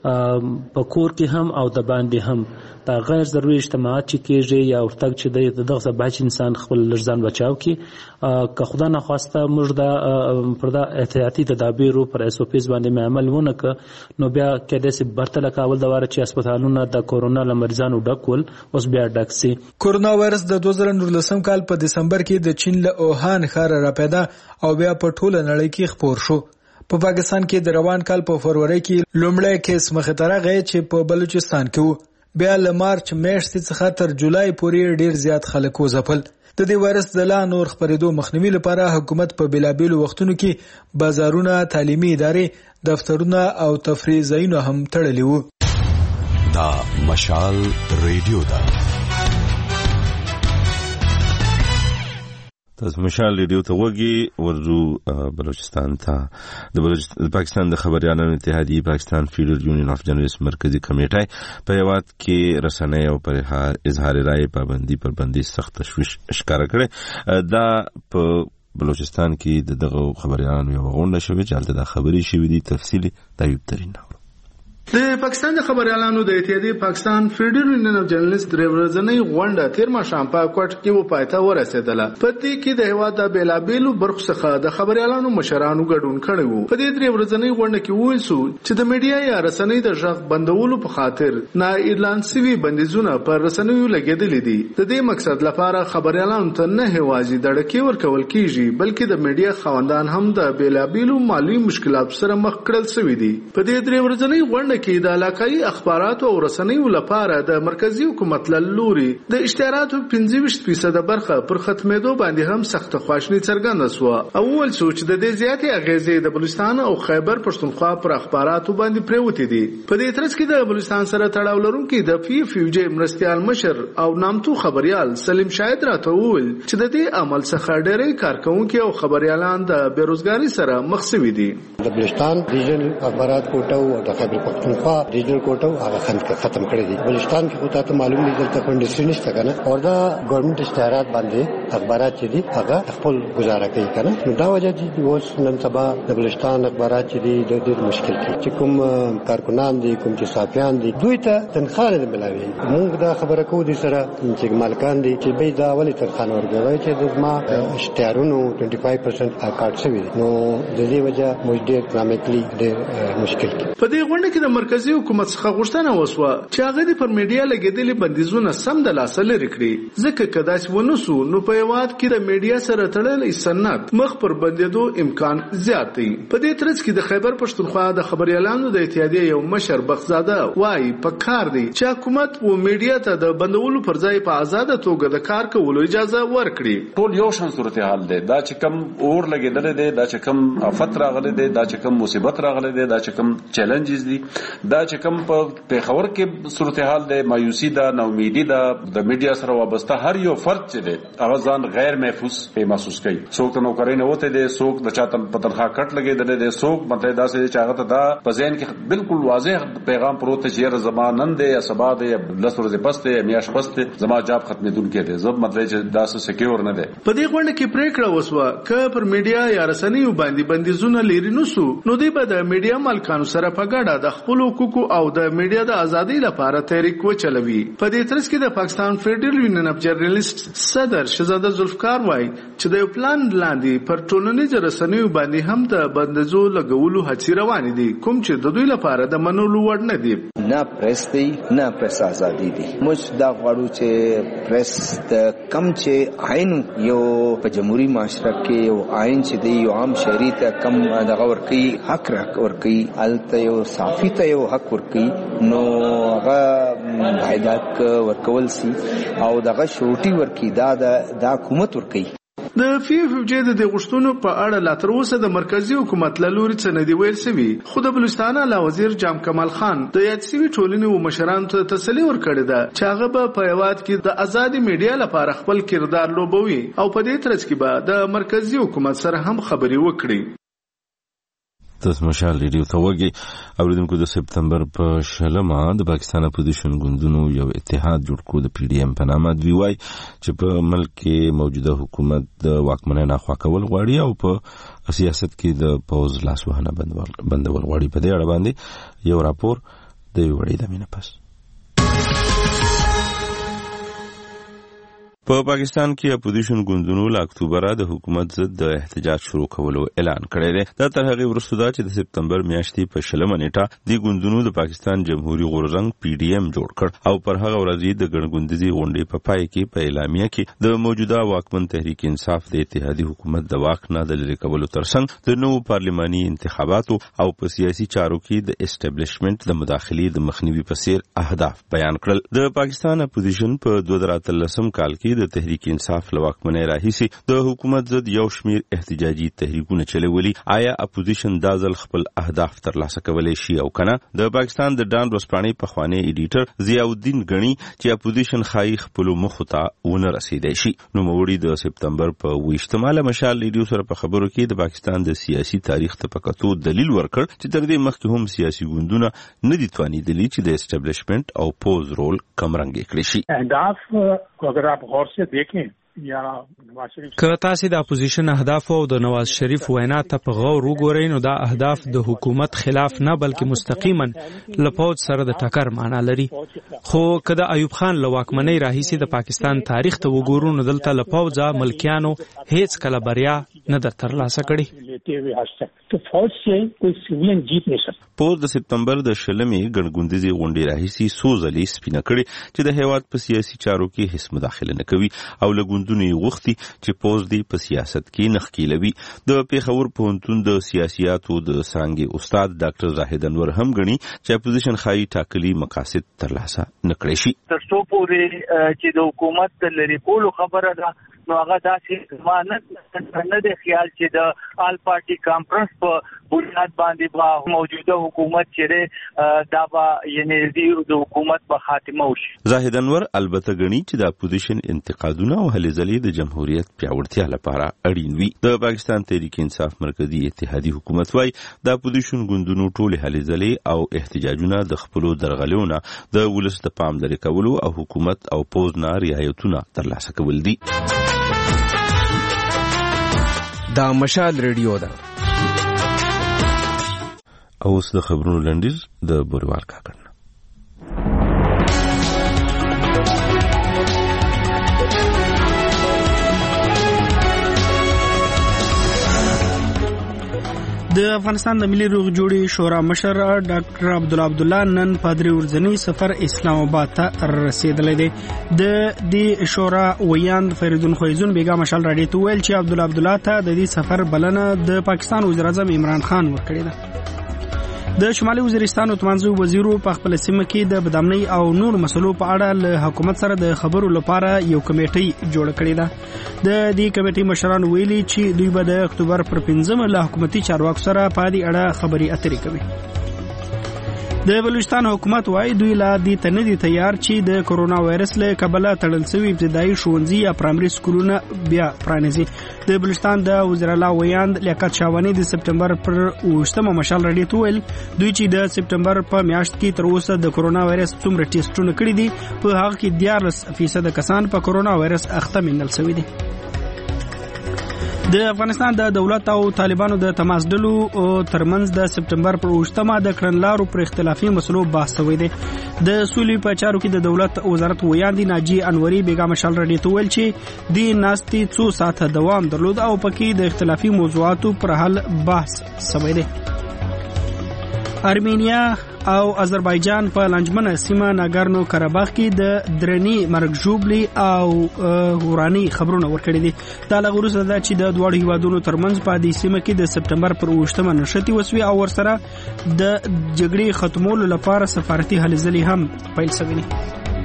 په کور کې هم او د باندې هم دا غیر ضروري اجتماعات چې کېږي یا ورتګ چې د دغه باج انسان خپل لږ بچاو کی که خدا نه خواسته موږ دا پر دا احتیاطي تدابیر پر اس او پیز باندې عمل ونه ک نو بیا کېدای شي برتله کول د واره چې هسپتالونه د کورونا لمریضانو ډکول اوس بیا ډک سي. کورونا وایرس د دوه زره نولسم کال په دسمبر کې د چین له اوهان ښار را پیدا او بیا په ټوله نړۍ کې خپور شو. په پاکستان کې د روان کال په فروری کې لومړی کیس مخې ته راغی چې په بلوچستان کې وو. بیا له مارچ میاشتې څخه تر جولای پورې ډیر زیات خلک وځپل. د دې وایرس د لا نور خپرېدو مخنیوي لپاره حکومت په بیلابیلو وختونو کې بازارونه، تعلیمي ادارې، دفترونه او تفریح ځایونه هم تړلي وو. دا مشال ریډیو ده. تاسو مشال ریډیو ته وګورئ. ورځو بلوچستان ته د پاکستان د خبريالانو اتحادیه پاکستان فیډرل یونین اف جرنالست مرکزی کمیټه په هیواد کې رسنۍ او پر اظهار رائے پابندي پر باندې سخت تشویش ښکاره کړي. دا په بلوچستان کې د دغه خبريالانو یو غونډه شوې چې هلته د خبري شوې دي. تفصیلی تایب ترين د پاکستان د خبريالانو د اتحادیه پاکستان فیډرل یونین اف جرنالست درې ورځنۍ غونډه تیر ماښام په کوټ کې و پاتې ورسېدله. په دې کې د هیواد د بیلابیلو برخو څخه د خبريالانو مشرانو ګډون کړی وو. په دې درې ورځنۍ غونډه کې وویل شو چې د میډیا یا رسنۍ د ژغ بندولو په خاطر نه اعلان شوي بندیزونه پر رسنیو لګېدلي دي. د دې مقصد لپاره خبريالانو ته نه هوازي دړکې ورکول کیږي بلکې د میډیا خاوندان هم د بیلابیلو مالی مشکلاتو سره مخ کړل شوي دي. په دې درې ورځنۍ غونډه کې د علاقايي اخبارات او رسنیو لپاره د مرکزی حکومت لوري د اشتراکاتو پنځه ویشت فیصد برخه پر ختمېدو باندې هم سخت خواشنی څرګنده شو. اول سوچ د دې زیاتې اغیزې د بلوچستان او خیبر پښتونخوا پر اخباراتو باندې پریوتې دي. په دې ترڅ کې د بلوچستان سره تړاو لرونکي د پی اف یو جی مرستيال مشر او نامتو خبريال سلیم شاهد راته وویل چې د دې عمل څخه ډېرې کارکونکي او خبريالان د بیروزګاری سره مخ شوي دي. د بلوچستان ریجنل اخبارات کوټه او د خیبر پښتونخوا پښتونخوا ریجنل کوټه هغه ختم کړی دی. بلوچستان کې خو تاسو معلوم دي دلته کوم انډستری نشته کنه او دا ګورنمنت اشتهارات باندې اخبارات چې دي هغه خپل گزاره کوي کنه. نو دا وجه دي اوس نن سبا د بلوچستان اخبارات چې دي د ډېر مشکل کې چې کوم کارکونان دي کوم چې صحافیان دي دوی ته تنخواه نه ملاوي. موږ دا خبره کوو د سره چې مالکان دي چې به دا ولې تنخواه ورکوي چې د ما اشتهارونو پنځه پنځه پرسنټ کارت شوی نو د دې وجه موږ ډېر اکونومیکلی ډېر مشکل کې. په دې غونډه کې د مرکزی حکومت څخه غوښتنه وشوه چې هغه د پر میډیا لګیدلي بندیزونه سم د لاسه لري کړي ځکه کدا چې ونسو نو په یواد کې د میډیا سره تړلې سند مخ پر بندیدو امکان زیات دی. په دې ترڅ کې د خیبر پښتونخوا د خبريالانو د اتحادیې یو مشر بخزاده وایي په کار دی چې حکومت و میډیا ته د بندولو پر ځای په آزاد توګه د کار کولو اجازه ورکړي. ټول یو شان صورتحال دی. دا چې کم اور لګیدل دی دا چې کم افت راغلی دی دا چې کم مصیبت راغلی دی دا چې کم چیلنجز دي دا چې کم په پیښور کې صورتحال دی مایوسی دا ناامیدي دا د میډیا سره وابسته هر یو فرد چې دی هغه ځان غیر محفوظ په محسوس کوي. څوک ته نوکرای نه وته دی څوک د چاته په تنخواه کټ لګیدل دی څوک مطلب دا چې هغه ته دا په ذهن کې بالکل واضح پیغام پروت دی چې زمانن دی یا سبا دی یا لس ورځې پس دی میاش پس دی زما جاب ختمېدونکې دی زب مطلب چې دا څه سکیور نه دی. په دې غونډه کې پریکړه وشوه ک پر میډیا یا رسنیو باندې بندیزونه لري نو سو نو دی به د میډیا مالکانو سره په ګډه د خپل حقوقو او د میډیا د ازادۍ لپاره تحریک وچلوي. په دې ترڅ کې د پاکستان فدرال یونین اف جرنالیست صدر شهزاده ذوالفقار وایي چې د یو پلان لاندې پر ټولنیز رسنیو باندې هم د بندیزو لګولو هڅې روانې دي کوم چې د دوی لپاره د منلو وړ نه دي. نه پریس دی نه پریس ازادي دي. موږ دا غواړو چې پریس د کم چې عین یو په جمهوریت معاشره کې یو عین چې دی یو عام شهري ته کم دغه ورکی حق ورکی الته یو صافي ته یو حق ورکی نو هغه هدایت ورکول سي او دغه شورتي ورکی دا د حکومت ورکی. د فی فوجې د غشتونو په اړه لا تر اوسه د مرکزی حکومت له لوري څه نه دی ویل شوی. خو د بلوچستان اعلی وزیر جام کمال خان د یاد شوی ټولنې او مشرانو ته تسلی ورکړه ده چې هغه به په یواد کې د آزادي میډیا لپاره خپل کردار لوبوي او په دې ترڅ کې به د مرکزی حکومت سره هم خبري وکړي. تاسو مشال ریډیو ته وګورئ. اوریدونکو د سپتمبر په شلمه د پاکستان اپوزیشن ګوندونو یو اتحاد جوړ کړ د پی ډی ایم په نامه دوی وایي چې په ملک کې موجوده حکومت د واکمنۍ ناخوا کول غواړي او په سیاست کې د پوز لاسوهنه بندول غواړي. په دې اړه باندې یو راپور د یو وړي د مینه پس په پاکستان کې اپوزیشن ګوندونو له اکتوبره د حکومت ضد د احتجاج شروع کولو اعلان کړی دی. دا تر هغې وروسته ده چې د سپتمبر میاشتې په شلمه نیټه دې ګوندونو د پاکستان جمهوري غورځنګ پی ډي ایم جوړ کړ او پر هغه ورځ د ګڼګوندیزې غونډې په پای کې په اعلامیه کې د موجوده واکمن تحریک انصاف د اتحادي حکومت د واک نه د لرې کولو ترڅنګ د نوو پارلماني انتخاباتو او په سیاسي چارو کې د اسټابلیشمنت د مداخلې د مخنیوي په څیر اهداف بیان کړل. د پاکستان اپوزیشن په دوه زره اتلسم کال کې د تحریک انصاف له واکمنۍ راهیسې د حکومت ضد یو شمیر احتجاجي تحریکونه چلولي. آیا اپوزیشن دا ځل خپل اهداف ترلاسه کولی شي او کنه؟ د پاکستان د ډان ورځپاڼې پخوانی ایډیټر ضیاءالدین غنی چې اپوزیشن خایي خپل مخ ته ونه رسیدای شي. نوموړي د سپتمبر په ویشتمه مشال ریډیو سره په خبرو کې د پاکستان د سیاسي تاریخ ته په کتو دلیل ورکړ چې تر دې مخکې هم سیاسي ګوندونه نه دي توانیدلي چې د اسټابلیشمنت او پوز رول کمرنګ کړي شي. اهداف اگر آپ غور سے دیکھیں که تاسو د اپوزیشن اهداف او د نواز شریف وینا ته په غور وګورئ نو دا اهداف د حکومت خلاف نه بلکې مستقیما لپوت سره د ټکر معنا لري. خو کله ایوب خان له واکمنۍ راهیسې د پاکستان تاریخ ته وګورو نو دلته لپوزا ملکیانو هیڅ کله بریا نه در ترلاسه کړي. پوز د سپتمبر د شلمې ګڼګوندیزې غونډې راهیسې څو ځلې سپینه کړې چې د هیواد په سیاسي چارو کې هیڅ مداخله نه کوي او له ګوندونو یې غوښتي چې پوز دی په سیاست کې نښکیلوي. د پېښور پوهنتون د سیاسیاتو د څانګې استاد ډاکټر زاهد انور هم ګڼي چې اپوزیشن ښایي ټاکلي مقاصد ترلاسه نه کړی شي. تر څو پورې چې د حکومت د لرې کولو خبره ده نو هغه داسې ضمانت نه دی خیال چې د آل پارټي کانفرنس په بنیاد باندې با موجوده حکومت چې دا با یعنی د حکومت په خاتمه وشي. زاهد انور البته غني چې د اپوزیشن انتقادونه او هلې ځلې د جمهوریت پیاوړتیا لپاره اړین وي. د پاکستان تحریک انصاف مرکزی اتحادی حکومت وايي د اپوزیشن ګوندونو ټول هلې ځلې او احتجاجونه د خپلو درغلیونه د ولس د پام لرې کولو او حکومت او پوز نه رعایتونه ترلاسه کول دي. دا مشال ریډیو ده. او اوس د خبرونو لنډیز د بوریوال کاکړ. د افغانستان د ملي روغ جوړې شورا مشر ډاکټر عبدالله عبدالله نن پادری ورځنی سفر اسلام آباد ته رسیدلی دی. د دې شورا ویاند فریدون خویزون بیګا مشال راډیو ته ویل چې عبدالله عبدالله ته د دې سفر بلنه د پاکستان وزیر اعظم عمران خان ورکړې ده. د شمالي وزیرستان او تمانزو وزیرو په خپل سیمه کې د بدامنۍ او نور مسلو په اړه له حکومت سره د خبرو لپاره یو کمیټي جوړ کړې ده. د دې کمیټي مشران ویلي چې دوی به د اکتوبر پر پنځمه له حکومتي چارواکو سره په دې اړه خبري اترې کوي. د بلوچستان حکومت وايي دوی لا دې ته نه دي تیار چې د کورونا وایرس له کبله تړل شوي ابتدایي ښوونځي یا پرایمري سکولونه بیا پرانیزي. د بلوچستان د وزیر اعلی ویاند لیاقت شاوانی د سپټمبر پر اوویشتمه مشال راډیو ته ویل دوی چې د سپټمبر په میاشت کې تر اوسه د کورونا وایرس څومره ټیسټونه کړي دي په هغه کې دیارلس فیصد کسان په کورونا وایرس اخته منل شوي دي. د افغانستان د دولت او طالبانو د تماس ډلو ترمنځ د سپټمبر پر اوویشتمه د کړنلارو پر اختلافي مسلو بحث شوی دی. د سولې په چارو کې د دولت وزارت ویاندې ناجی انوري بیګا مشال راډیو ته ویل چې د ناستې څو ساعته دوام درلود او پکې د اختلافي موضوعاتو پر حل بحث شوی دی. ارمینیا او آذربایجان په لنجمنه سیمه ناګارنو کراباخ کې د درنی مرګ ژوبلی او ورانی خبرونه ورکړي دي. دا له وروسته ده چې د دواړو هیوادونو ترمنځ په دې سیمه کې د سپټمبر پر اوویشتمه نښتې وسوي او ورسره د جګړې ختمولو لپاره سفارتي هلې ځلې هم پیل شوي دي.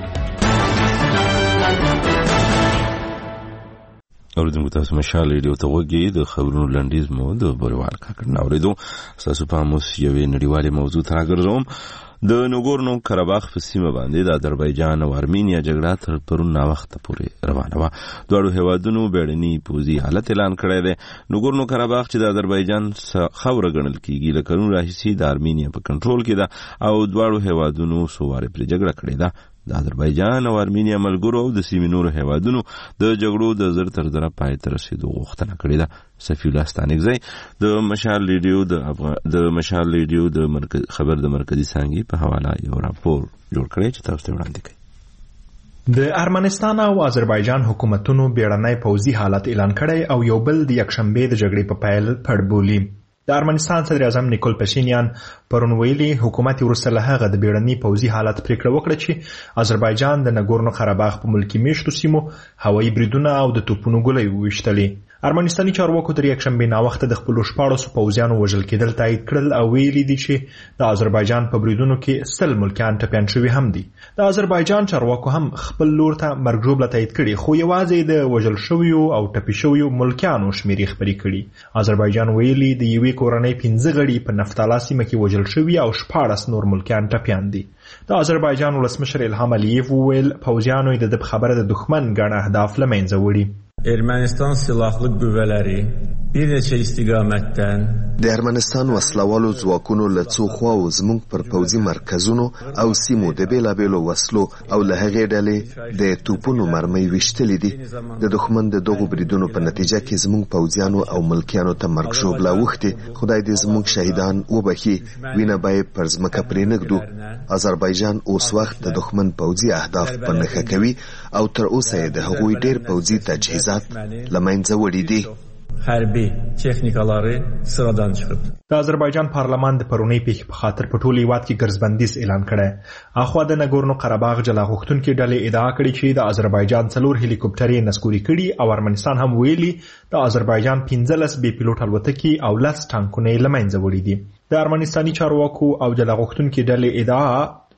اوریدونکو تاسو مشال ریډیو ته وګورئ. د خبرونو لنډیز مو د بوریوال کاکړ نه اوریدو. تاسو په موږ یوې نړیوالې موضوع ته راګرځوم. د نګورنو کراباخ په سیمه باندې د آذربایجان او ارمینیا جګړه تر پرون نا وخت پورې روانه وه. دواړو هیوادونو بیړني پوځي حالت اعلان کړی دی. نګورنو کراباخ چې د آذربایجان خاوره ګڼل کیږي له کلونو راهیسې د ارمینیا په کنټرول کې ده او دواړو هیوادونو څو وارې پرې جګړه کړې ده. د آذربایجان او ارمینیا ملګرو او د سیمې نورو هیوادونو د جګړو د زر تر زره پای ته رسېدو غوښتنه کړې ده. صفي الله ستانکزی د مشال ریډیو د افغان د مشال ریډیو د مرکز خبر د مرکزی څانګې په حواله یو راپور جوړ کړی چې تاسو ته وړاندې کوي. د ارمنستان او آذربایجان حکومتونو بیړنی پوځي حالت اعلان کړی او یو بل د یکشنبې د جګړې په پیل پړ بولي. د ارمنستان صدر اعظم نیکول پشینیان پرون ویلي حکومت وروسته له هغه د بیړني پوځي حالت پریکړه وکړه چې آذربایجان د نګورنو قرهباغ په ملکي میشتو سیمو هوایي بریدونه او د توپونو ګولۍ وویشتلې. ارمنستاني چارواکو تر یکشنبې ناوخته د خپلو شپاړسو پوځیانو وژل کېدل تایید کړل او ویلي دي چې د آذربایجان په بریدونو کې سل ملکیان ټپیان شوي هم دي. د آذربایجان چارواکو هم خپل لور ته مرګ ژوبله تایید کړي خو یوازې د وژل شویو او ټپي شویو ملکیانو شمیرې خپرې کړي. آذربایجان ویلي د یوې کورنۍ پنځه غړي په نفتالا سیمه کې وژل شوي او شپاړس نور ملکیان ټپیان دي. د آذربایجان ولسمشر الهام الیف وویل پوځیانو د ده په خبره د دښمن ګڼ اهداف له منځه وړي. Ermənistan silahlı qüvvələri bir neçə istiqamətdən د ارمنستان وسلوالو ځواکونو له څو خواو زموږ پر پوځي مرکزونو او سیمو د بېلابېلو وسلو او له هغې ډلې د توپونو مرمۍ ویشتلې دي. د دښمن د دغو بریدونو په نتیجه کې زموږ پوځیانو او ملکیانو ته مرګ ژوبله اوښتې. خدای دې زموږ شهیدان وبخي. وینه باید پر ځمکه پرې نږدو. آذربایجان اوس وخت د دښمن پوځي اهداف په نښه کوي او تر اوسه یې د هغوی ډېر پوځي تجهیزات له منځه وړي دي. hərbi texnikaları sıradan çıxıb. د آذربایجان پارلمان د پرونی پیښې په خاطر په ټول هیواد کې ګرځبندیز اعلان کړی. اخوا د نګورنو قرهباغ جلا غوښتونکي ډلې ادعا کړې چې د آذربایجان څلور هلیکوپټرې نسکوري کړي او ارمنستان هم ویلي د آذربایجان پنځلس بې پیلوټ الوتکې او لس ټانکونه یې له منځه وړي دي. د ارمنستاني چارواکو او جلا غوښتونکي ډلې ادعا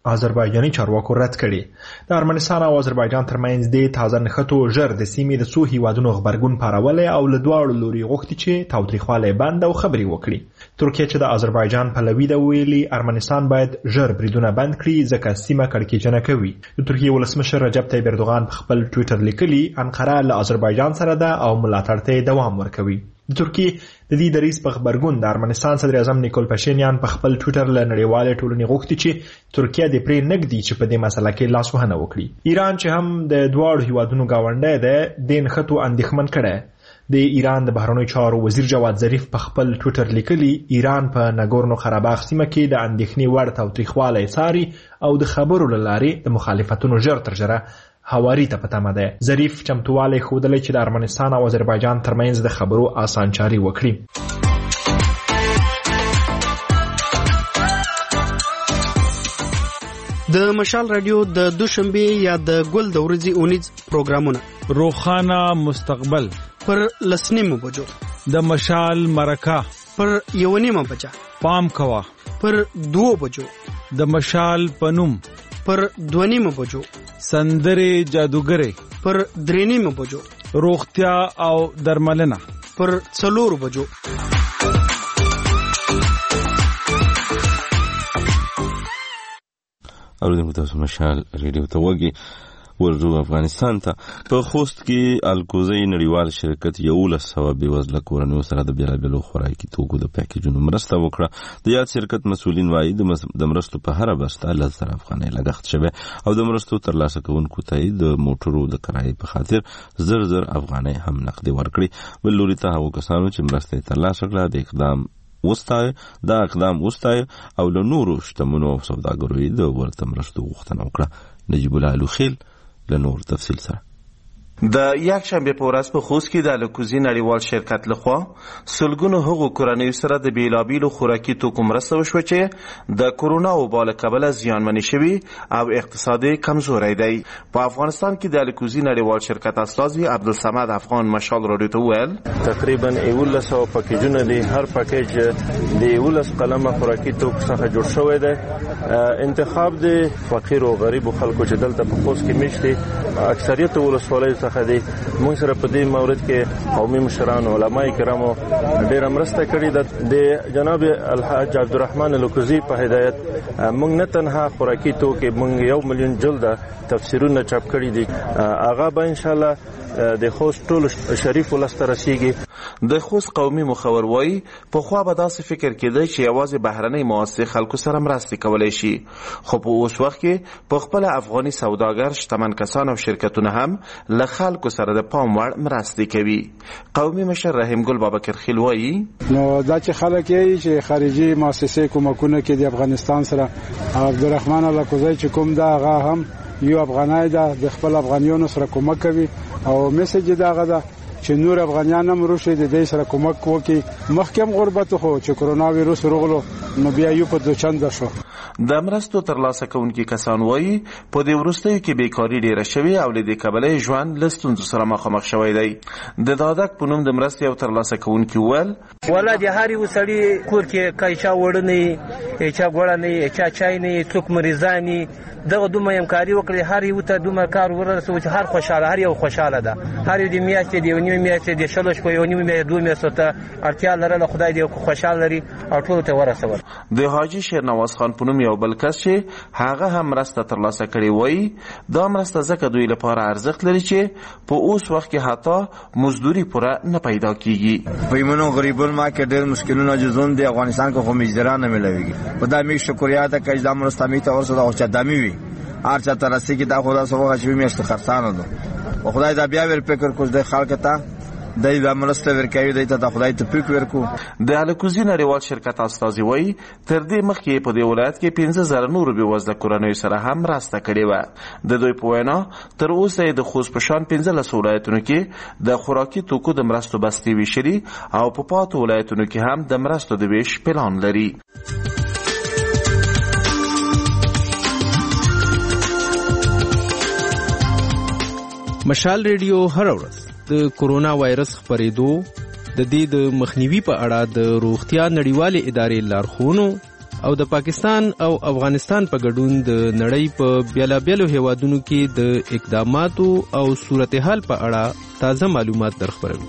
آذربایجاني چارواکو رد کړي. د ارمنستان او آذربایجان ترمنځ د تازه نښتو ژر د سیمې د څو هیوادونو غبرګون پارولی او له دواړو لوري غوښتي چې تاوتریخوالی بند او خبرې وکړي. ترکیه چې د آذربایجان پلوي ده ویلي ارمنستان باید ژر بریدونه بند کړي ځکه سیمه کړکېچنه کوي. د ترکیې ولسمشر رجب طیب اردوغان په خپل ټویټر لیکلي انقره له آذربایجان سره ده او ملاتړ ته دوام ورکوي. د ترکیې د دې دریځ په غبرګون د ارمنستان صدر اعظم نیکول پاشینیان په خپل ټویټر له نړیوالې ټولنې غوښتي چې ترکیه دې پرې نږدي چې په دې مسله کې لاسوهنه وکړي. ایران چې هم د دواړو هیوادونو ګاونډی دی د نښتو اندېښمن کړی. د ایران د بهرنیو چارو وزیر جواد ظریف په خپل ټویټر لیکلي ایران په ناګورنو قرهباغ سیمه کې د اندېښنې وړ تاوتریخوالی څاري او د خبرو له لارې د مخالفتونو ژر تر ژره هواري ته په تمه ده. ظریف چمتووالی ښودلی چې د ارمنستان او آذربایجان ترمنځ د خبرو اسانچاري وکړي. د مشال رادیو د دوشنبه یا د ګل د ورځې اونیز پروګرامونه روخانه مستقبل پر لسنیمو بجو، د مشال مرکه پر یونیمه بجا، پام کوا پر دو بجو، د مشال پنوم پر دونیمه بجو، سندرې جادوګرې پر درینیمه بجو، روغتیا او درملنه پر څلور بجو. اوریدونکو تاسو مشال ریډیو ته وګورئ. ورځو افغانستان ته په خوست کې الکوزي نړیوال شرکت یولس سوه بېوزله کورنیو سره د بېلابېلو خوراکي توکو د پیکیجونو مرسته وکړه. د یاد شرکت مسؤلین وایي د مرستو په هره بسته لس زره افغانۍ لګښت شوی او د مرستو ترلاسه کوونکو ته یې د موټرو د کرایې په خاطر زر زر افغانۍ هم نقدي ورکړي. بل لوري ته هغو کسانو چې مرسته یې ترلاسه کړه د اقدام وستایه دا اقدام وستایه او له نورو شتمنو او سوداګرو یې د ورته مرستو غوښتنه وکړه. نجیب الله الوخیل له نور تفصیل سره. د یک شنبه په ورځ په خوست کې د الکوزي نړیوال شرکت لخوا سلګونو هغو کورنیو سره د بیلابیلو خوراکي توکو مرسته وشوه چې د کورونا وبا له کبله زیانمنې شوي او اقتصادي کمزوری دی. په افغانستان کې د الکوزي نړیوال شرکت استازي عبدالصمد افغان مشال راډیو ته وویل تقریبا یولس سوه پکیجونه دي. هر پکیج د یولس قلمه خوراکي توکو څخه جوړ شوی دی. انتخاب د فقیر او غریبو خلکو چې دلته په خوست کې میشتي اکثریت ولسوالیو څخه دی. موږ سره په دې مورد کې قومي مشران علماء کرامو ډېره مرسته کړې ده. د جناب الحاج عبدالرحمن الکوزي په هدایت موږ نه تنها خوراکي توکي موږ یو میلیون جلده تفسیرونه چاپ کړي دي. هغه به انشاءالله د خوست ټول شریف ولسته رسیږي. د خوست قومي مخور وایي پخوا به داسې فکر کېده چې یوازې بهرنۍ مواسسې خلکو سره مرستې کولی شي، خو په اوس وخت کې په خپله افغاني سوداګر شتمن کسان او شرکتونه هم له خلکو سره د پام وړ مرستې کوي. قومي مشر رحیم ګل بابکرخیل وایي نو دا چې خلک یې چې خارجي موسسې کومکونه کې د افغانستان سره عبدالرحمن الکوزي چې کوم دا هغه هم یو افغانای ده د خپل افغانیانو سره کومک کوي او میسج دا غدا چې نور افغانان هم روشي د دې سره کومک وکړي. مخکې غربت خو چې کرونا وایروس راغلو نو بیا یو په دوچند شو. د مرستو ترلاسه کوونکي کسان وایي په دې وروستیو کې بیکاري ډیره شوې او له دې کبله ژوند له ستونزو سره مخامخ شوی دی. د دادک په نوم د مرستې او ترلاسه کوونکي وویل ولا د هر یو سړي کور کې کایچا وړنې اچا غوړنې اچا چای نه څوک مریضانی دغه دومره همکاري وکړي. هر یو ته دومره کار ورسوي چې هر خوشاله هر یو خوشاله ده. هر یو د میاشتې د یو نیمه میاشتې د شلو شپو یو نیمه میاشتې دوه میاشتو ته اړتیا لرله خدای دې خوشاله لري او ټولو ته ورسول. د حاجي شیرنواز خان په نوم یو بل کس چې هغه هم مرسته ترلاسه کړې وایي دا مرسته ځکه دوی لپاره ارزښت لري چې په اوس وخت کې حتی مزدوري پوره نه پیدا کیږي. وایمنو غریبون ما کې ډېر مشکلونه جزون دی افغانستان کو خو مزدوران نه ملويږي. خدای می شکریا ته کج د مرسته می ته ورسره او چا دامي وي هر چا ته رسېږي دا خدا سوغه چې میاشت خرڅانه ده او خدای دا بیا ور فکر کوز د خلک ته دای د مرسته ورکوي دای ته خدای ته فکر ورکو. د الکوزي نړیوال شرکت استازي وایي تر دې مخکې په دې ولایت کې پنځه زره نور بېوزله کورنیو سره هم مرسته کړې وه. د دوی په وینا تر اوسه د خوست په شان پنځلس ولایتونو کې د خوراکي توکو د مرستو بستې ویشلي او په پاتو ولایتونو کې هم د مرستو د ویش پلان لري. مشال ریډیو هر ورځ د کورونا وایرس خپرېدو د دې د مخنیوي په اړه د روغتیا نړیوالې ادارې لارښوونو او د پاکستان او افغانستان په ګډون د نړۍ په بیلابیلو هیوادونو کې د اقداماتو او صورتحال په اړه تازه معلومات درخبروي.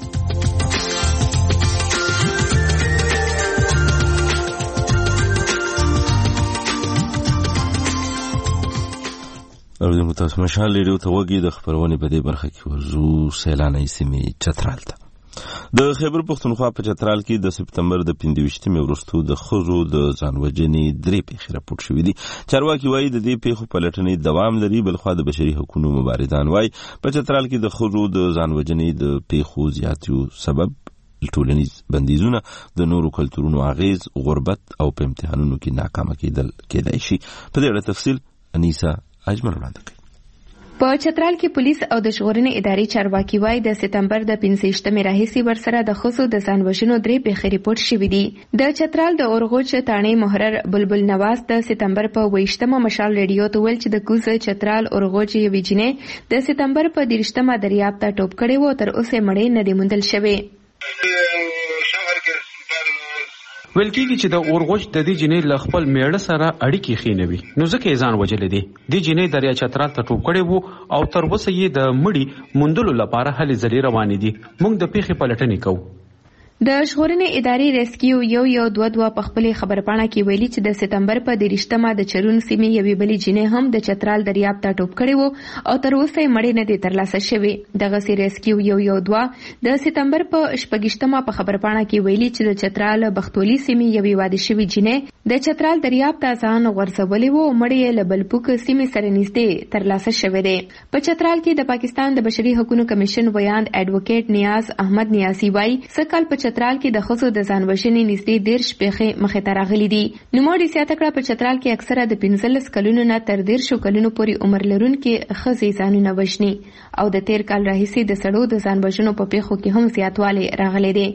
او تاسو مشال ریډیو ته وګورئ. د خبرونې په دې برخه کې ورزو سیلاني سیمې چترال ته د خیبر پښتونخوا په چترال کې د سپتمبر د پنځه وروسته د خزو د ځانوژنې درې پیښې راپورټ شوې دي. چارواکي وایي د دې پیښو پلټنې دوام لري، بلخوا د بشري حقوقو مبارزان وایي په چترال کې د خزو د ځانوژنې د پیښو زیاتیو سبب ټولنیز بندیزونه، د نورو کلتورونو اغیز، غربت او په امتحانونو کې ناکامه کېدل کېدای شي. په دې اړه تفصیل انیسا اجمل وړاندې کوي. په چترال کې پولیس او د ژغورنې ادارې چارواکي وایي د سپتمبر د پنځه راهیسې ورسره د ښځو د ځانوژنو درې پیښې ریپورټ شوې دي. د چترال د اورغوچ تاڼې محرر بلبل نواز د سپتمبر په اوویشتمه مشال ریډیو ته ویل چې د کوزه چترال اورغوچ یوې جینۍ د سپتمبر په دېرشتمه دریاب ته ټوپ کړی و، تر اوسه مړې نه دي موندل شوې. ویل کېږي چې د اورغوچ د دې جینۍ له خپل میړه سره اړیکې ښې نه وي، نو ځکه یې ځان وژلی دی. دې جینۍ دریا چترال ته ټوپ کړی و او تر اوسه یې د مړي موندلو لپاره هلې ځلې روانې دي. موږ د پیښې پلټنې کوو. د ژغورنې ادارې ریسکیو یو یو دوه دوه په خپلې خبرپاڼه کې ویلي چې د سپتمبر په دېرشتمه د چرون سیمې یوې بلې جینۍ هم د چترال دریاب ته ټوپ کړی و او تر اوسه یې مړې نه دي ترلاسه شوې. دغسې ریسکیو یو یو دوه د سپتمبر په شپږیشتمه په خبرپاڼه کې ویلي چې د چترال بختولي سیمې یوې واده شوې جینۍ د چترال دریاب ته ځان غورځولی و او مړې یې له بلپوک سیمې سره نږدې ترلاسه شوې دی. په چترال کې د پاکستان د بشري حقوقو کمیشن ویاند اډوکیټ نیاز احمد نیازي وایي سږ کال په چترال کې د ښځو د ځانوژنې نږدې دېرش پیښې مخې ته راغلي دي. نوموړي زیاته کړه په چترال کې اکثره د پنځلس کلونو نه تر دېرشو کلونو پورې عمر لرونکي ښځې ځانونه وژني او د تېر کال راهیسې د سړو د ځانوژنو په پیښو کې هم زیاتوالی راغلی دی.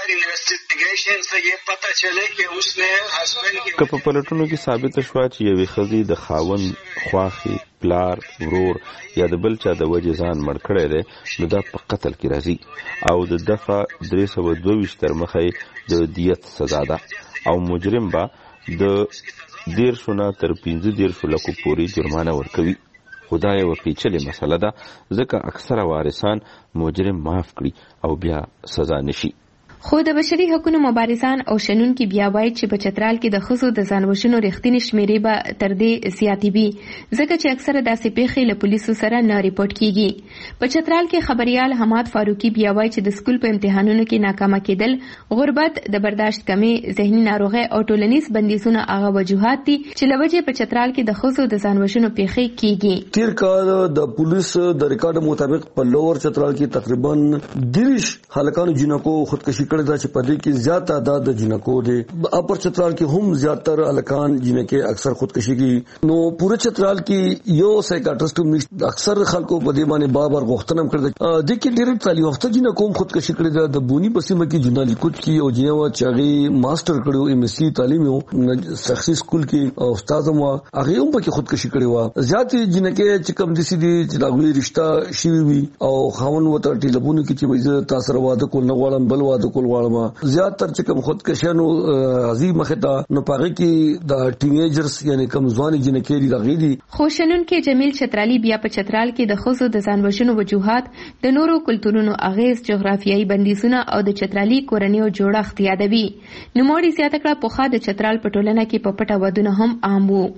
که په پلټونو کې ثابته شوه چې یوې ښځې د خاوند، خواښې، پلار، ورور یا د بل چا د وجې ځان مړ کړی دی، نو دا په قتل کې راځي او د دفعه درې سوه دوه ویشت تر مخه د دیت سزا ده او مجرم به د دیرشو نه تر پنځه دیرشو لکو پورې جرمانه ورکوي. خو دا یوه پیچلې مسله ده ځکه اکثره وارثان مجرم معاف کړي او بیا سزا نشي. خو د بشري حقوقو مبارزان او شنونکي بیا وایي چې په چترال کې د ښځو د ځانوژنو رښتینې شمیرې به تر دې زیاتې وي ځکه چې اکثره داسې پیښې له پولیسو سره نه ریپورټ کیږي. په چترال کې خبریال حماد فاروقي بیا وایي چې د سکول په امتحانونو کې ناکامه کېدل، غربت، د برداشت کمی، ذهني ناروغۍ او ټولنیز بندیزونه هغه وجوهات دي چې له وجې په چترال کې د ښځو د ځانوژنو پیښې کیږي. تیر کال د پولیس د ریکارډ مطابق په لوور چترال کې تقریبا دېرش هلکانو جنکو خودکشي کړې ده چې په دې کې زیات تعداد د جنکو دی. اپر چترال کې هم زیاتر هلکان جنکې اکثر خودکشي کوي. نو پوره چترال کې یو سایکاټریسټ اکثر خلکو په دې باندې بار بار غوښتنه هم کړې ده. د کې ډېر تعلیم یافته جنکو هم خودکشي کړې ده. د بونی په سیمه کې جنالي کوټ کې او جنوا چاغي ماستر کړو ایم ایس سی تعلیم یو شخصي سکول کې استاد مو هغه هم په کې خودکشي کړې و. زیات جنکې چې کم دي سي دي چې داغلي رشتہ شي وي او خاون وته ټلیفون کې چې وایي تاسو واده کول نه غواړم بل واده کول غواړم. زیاتر چې کوم خودکشانو غزي مخته نو پاره کې د ټینیجرز یعنی کم ځواني جنکې دي دغې دي. خوشنونکو جمیل چترالی بیا په چترال کې د ښځو د ځانوژنو وجوهات، د نورو کلتورونو اغیز، جغرافیایي بندیزونه او د چترالي کورنیو جوړښت یادوي. نوموړي زیاته کړه پخوا د چترال په ټولنه کې په پټه ودونه هم عام وو.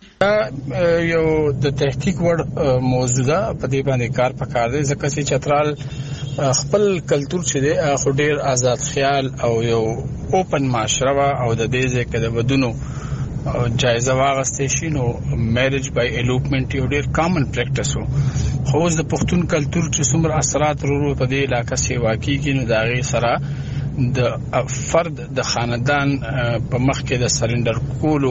یو د تحقیق وړ موضوع ده، په دې باندې کار پکار دی ځکه چې چترال خپل کلچر چې دی خو ډیر آزاد خیال او یو اوپن معاشره وا او د دې ځکه د ودونو جایزه واغستې شي نو میریج بای الوپمنٹ یو ډیر کامن پریکټس وو. خو اوس د پښتون کلچر چې څومره اثرات ورو په دې علاقې کې واقع کیږي نو دا غي سره د فرد د خاندان په مخ کې د سرندر کولو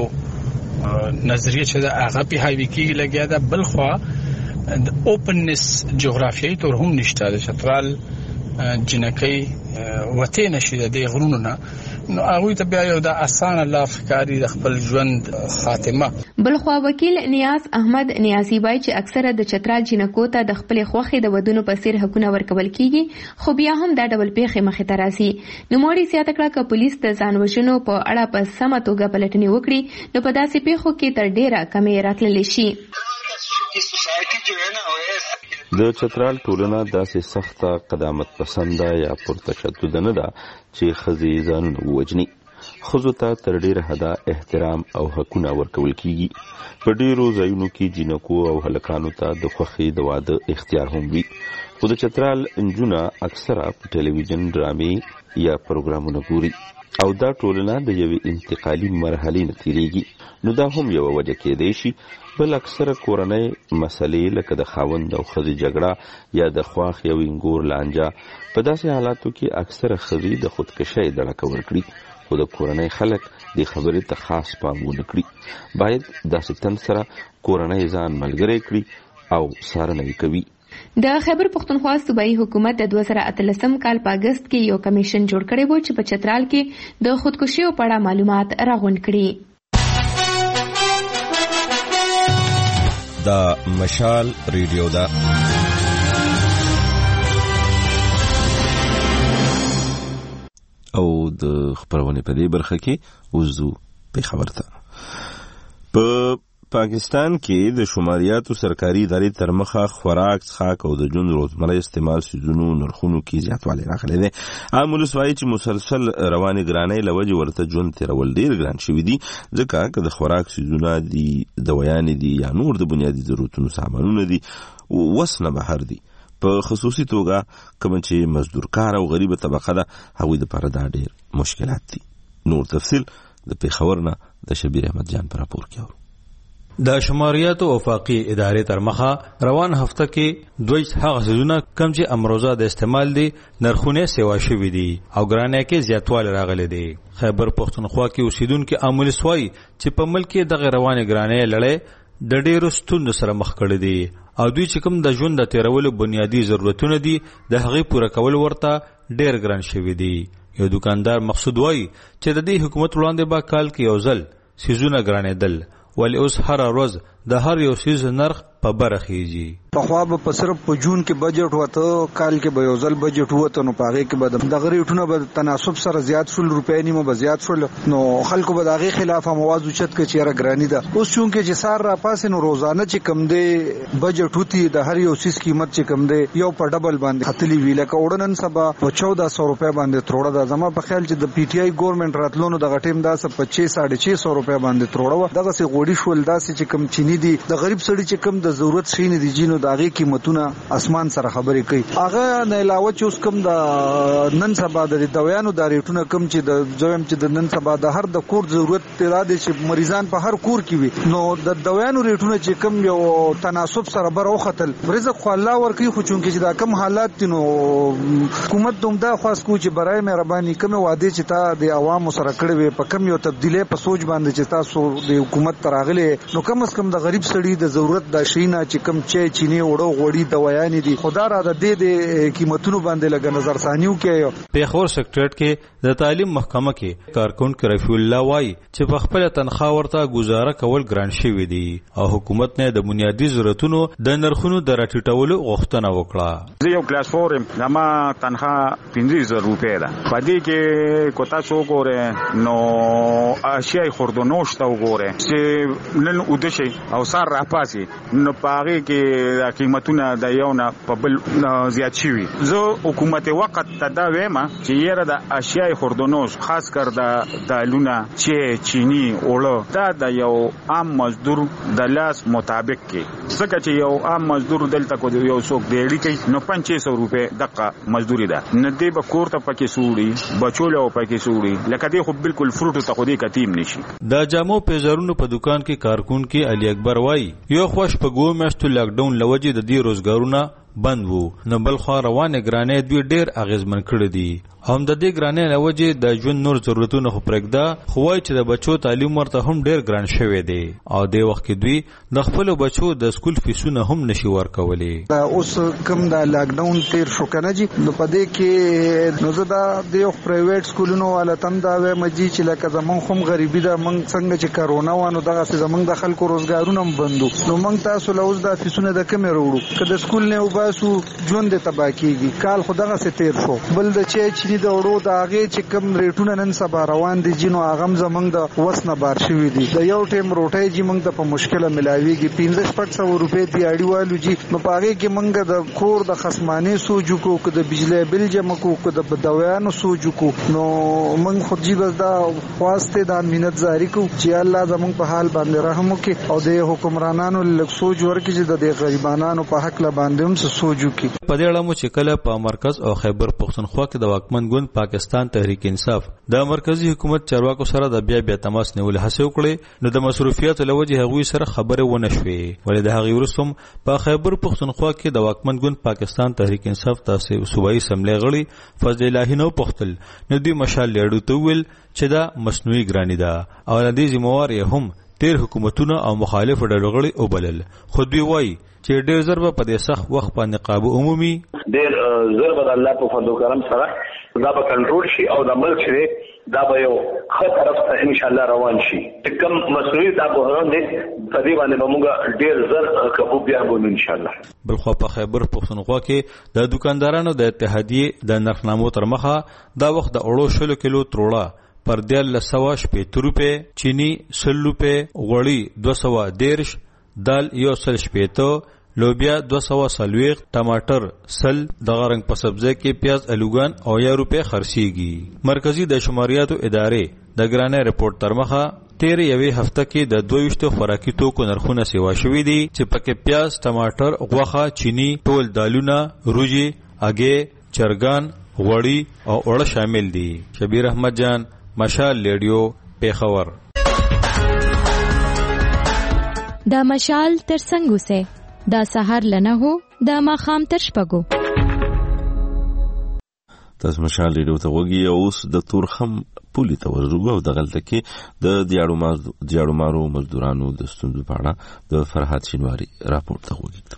نظریه چې دا هغه په هاوی کې لګیا ده. بل خو د اوپننس جغرافیایي تور هم نشته. د چترال جنکۍ وته نشي د غرونو نه نو هغه ته بیا یو د اسانه لار ښکاري د خپل ژوند خاتمه. بلخوا وکیل نیاز احمد نیازی وایي چې اکثره د چترال جنکو ته د خپل خوخي د ودونو په سیر حقونه ورکول کیږي، خو بیا هم دا ډول پیښې مخې ته راځي. نو موري سیاته کړه ک پولیس د ځان وژنو په اړه په سمه توګه پلټنې وکړي نو په داسې پیښو کې تر ډیره کمې راتللی شي. د چترال ټولنه داسې سخته قدامت پسنده یا پرتشدد نه ده چې ښځې ځانونه ووجني. ښځو ته تر ډیره حده احترام او حقونه ورکول کیږي. په ډیرو ځایونو کې جنکو او هلکانو ته د خوښۍ د واده اختیار هم وي، خو د چترال نجونه اکثره په ټلویزیون ډرامې یا پروګرامونه ګوري او دا ټولنه د یوې انتقالي مرحلې نه تیریږي. نو دا هم یوه وجه کېدای شي. بل اکثره کورنۍ مسلې لکه د خاوند او ښځې جګړه یا د خواښ یو انګور لانجه، په داسې حالاتو کې اکثره ښځې د خودکشۍ دړکه ورکړي، خو د کورنۍ خلک دې خبرې ته خاص پام ونه کړي. باید داسې تن سره کورنۍ ځان ملګری کړي او څارنه یې کوي. د خیبر پختونخوا صوبایي حکومت د دوه زره اتلسم کال په اگست کې یو کمیشن جوړ کړی و چې په چترال کې د خودکشیو په اړه معلومات راغونډ کړي. دا مشال ریډیو ده. او د خبرونه په دې برخه کې وزو په خبرته. په پاکستان کې د شماریاتو سرکاري ادارې تر مخه خوراک، څښاک او د ژوند روزمره استعمال سیزونو نرخونو کې زیاتوالی راغلی دی. عام ولس وایي چې مسلسل روانې ګرانۍ له وجې ورته ژوند تېرول ډېر ګران شوي دي، ځکه که د خوراک سیزونه دي، دوایانې دي یا نور د بنیادي ضرورتونو سامانونه دي وس نه بهر دي. په خصوصي توګه کوم چې مزدور کار او غریبه طبقه ده هغوی دپاره دا ډېر مشکلات دي. نور تفصیل د پېښور نه د شبیر احمد جان په راپور کې اورو. د شماریاتو وفاقي ادارې تر مخه روان هفته کې دوی هغه سيزونه کم چې امروزه د استعمال دي نرخونه سیوا شوي دي او ګرانۍ کې زیاتوالی راغلی دی. خیبر پختونخوا کې اوسیدونکو عامل سوای چې په ملک کې د روانې ګرانۍ لړۍ د ډېرو ستونزو سره مخ کړي دي او دوی چې کوم د ژوند د تیرولو بنیادی ضرورتونه دي د هغې پوره کول ورته ډېر ګران شوي دي. یو دکاندار مقصود وای چې د دې حکومت وړاندې به کال کې یو ځل سیزونه ګرانېدل، ولی اوس هر ورځ د هر یو سیز نرخ په بره خیږي. پخوا به په صرف په جون کې بجټ وته، کال کې به یو ځل بجټ وته، نو په هغې کې به دغه ریټونه به تناسب سره زیات شول، روپۍ نیمه به زیات شول، نو خلکو به د هغې خلاف هم اواز اوچت کړ چې یاره ګراني ده. اوس چونکې چې سار راپاسې نو روزانه چې کم دی بجټ وتي د هر یو سیز قیمت چې کم دی یو په ډبل باندې ختلی وي. لکه اوړه نن سبا په چودہ سو روپۍ باندې تروړه ده. زما په خیال چې د پی ټي آی ګورنمنټ راتلو نو دغه ټیم داسې په چھ ساڑھے چھ سو روپۍ باندې تروړه وه. دغسې غوړي شول، داسې چې کم چینی دي د غریب سړي چې کم د ضرورت شي نه دي جینو د هغې قیمتونه اسمان سره خبرې کوي. هغه نه علاوه چې اوس کم د نن سبا د دویانو د ریټونه کم چې د زویم چې د نن سبا د هر د کور ضرورت دا دی چې مریضان په هر کور کې وي، نو د دویانو ریټونه چې کم یو تناسب سره بر وختل. رزق خو الله ورکوي، خو چونکې چې دا کم حالات دي نو حکومت دوم دا خواست کوي چې برای مهرباني کومې وعدې چې تا د عوامو سره کړې وي په کم یو تبدیلی په سوچ باندې چې تاسو د حکومت ته راغلي نو کم از کم د غریب سړي د ضرورت د شینا چې کم چای چینی وړو غوړي دوایانې دي خدا را د دې د قیمتونو باندې لګ نظر ثانیو کې. پیښور سیکریټریټ کې د تعلیم محکمه کې کارکونکو رفیع الله وای چې په خپل تنخواه ورته گزاره کول ګران شوی دی او حکومت نه د بنیادی ضرورتونو د نرخونو د راټیټولو غوښتنه وکړه. زه یو کلاس فور زما تنخواه پنځه زره روپۍ ده. په دې کې کو تاسو وګورئ نو اشیاء خوردونوش ته وګورئ چې نن اوده شي او سار راپاسي نو په هغې کې د قیمتونه د یو نه په بل زیات شوي. زه حکومت وقت ته دا وایم چې یاره د اشیاء خوردونوش خاص کر د دالونه چې چینی اوړه دا د یو عام مزدور د لاس مطابق کې ځکه چې یو عام مزدور دلته کو یو څوک دیړي کوي نو پنځه سوه روپۍ دقه مزدوري ده، نه دی به کور ته پکې سوړي بچوله پکې سوړي لکه دی خو بالکل فروټو ته خو دی کتیم نشي. د جامو پیزارونو په دکان کې کارکون کې علي اکبر وای یو خوش په ګو میاشتو لاک ډاون لوجې د دې روزګارونه بند وو نو بل خو روانه ګرانې دوی ډیر اغیزمن کړی دي هم د دې ګرانې لوجه د ژوند نور ضرورتونو خو پرګدا خو چې د بچو تعلیم ورته هم ډیر ګران شوی دی او د وخت کې دوی د خپل بچو د سکول فیسونه هم نشي ورکولي اوس کوم د لاک ډاون تیر شو کنه جی نو پدې کې نو زدا د پرایویټ سکولونو ولتم دا و مجي چې لکه زمون خو غریبي دا مونږ څنګه چې کرونا وانه دغه زمون د خلکو روزګارونه بندو نو مونږ تاسو لوز د فیسونه د کمې وروړو کله سکول نه وباسو ژوند ته تبا کیږي کال خدغه سي تیر شو بل د چې د وړو د هغه چې کم ریټونه نن سبا روان دي جنو اغم زمنګ د وسنه بار شوی دي د یو ټیم روټي جی موږ ته په مشکله ملاويږي پنځه شپږ سو روپۍ دی اړیوالو جی نو پاره کې موږ د کور د خصمانه سوجو کو د بجلی بل جمع کو د بدویانو سوجو کو نو موږ خو جی بس دا واسطه د امنیت جاری کو چې الله زموږ په حال باندې رحم وکي او د حکمرانانو لک سوج ورکړي چې د غریبانو په حق لا باندې هم سوجو کی په دې اړه مو چې کله په مرکز او خیبر پختونخوا کې د واکمن ګوند پاکستان تحریک انصاف د مرکزی حکومت چارواکو سره د بیا بیا تماس نیول هڅه وکړي نو د مصروفیت لوجه هغوی سره خبره ونه شوې ولې د هغې وروسته په خیبر پختونخوا کې د واکمن ګوند پاکستان تحریک انصاف تاسو صوبایي اسمبلی غړي فضل الهی نو پختل نو دوی مشال لیړو ته ویل چې دا مصنوعي ګرانی ده او د دې ذمہوار یې هم تیر حکومتونه او مخالف ډلو غړي وبلل خو دوی وایي چې ډېر ضربه په دې سخت وخت باندې قابو عمومي ډېر ضربه د الله په فضل او کرم سره دا به کنټرول شي او د ملک شری دا به یو ښه طرف ته ان شاء الله روان شي کوم مسؤلیت دا بحران دی په دې باندې به موږ ډېر زر قابو بیا وګورو ان شاء الله بل خو په خیبر پختونخوا کې د دکاندارانو د اتحادیې د نرخنامو تر مخه دا وخت د اړو شلو کیلو تروړه پر دیل لسوا شپېته روپۍ چینی سل روپۍ غوړي دوه سوه دیرش دال یو سل شپېته لوبیا دو سوا سلویق ټماټر سل دغه رنګ په سبزی کې پیاز الوګان او یا روپے خرڅيږي مرکزی د شماریاتو ادارې د ګرانه رپورت تر مخه تیر یوې هفته کې د دویشتو خوراکي توکو نرخونه سیوا شوي دي چې پکې پیاز ټماټر غوښه چینی ټول دالونه روجي اګې چرګان غوړي او اوړه شامل دي شبیر احمد جان مشال لیډیو پیښور دا مشال تر څنګه وسه دا سحر لنه هو دا ماخام تر شپګو تاسو مشال لیدو ته وګي اوس د تورخم پولی ته ورغو او د غلطه کې د دیاړو ما دیاړو مارو مزدورانو د ستونزو په اړه د فرحات شینواری راپور ته وګی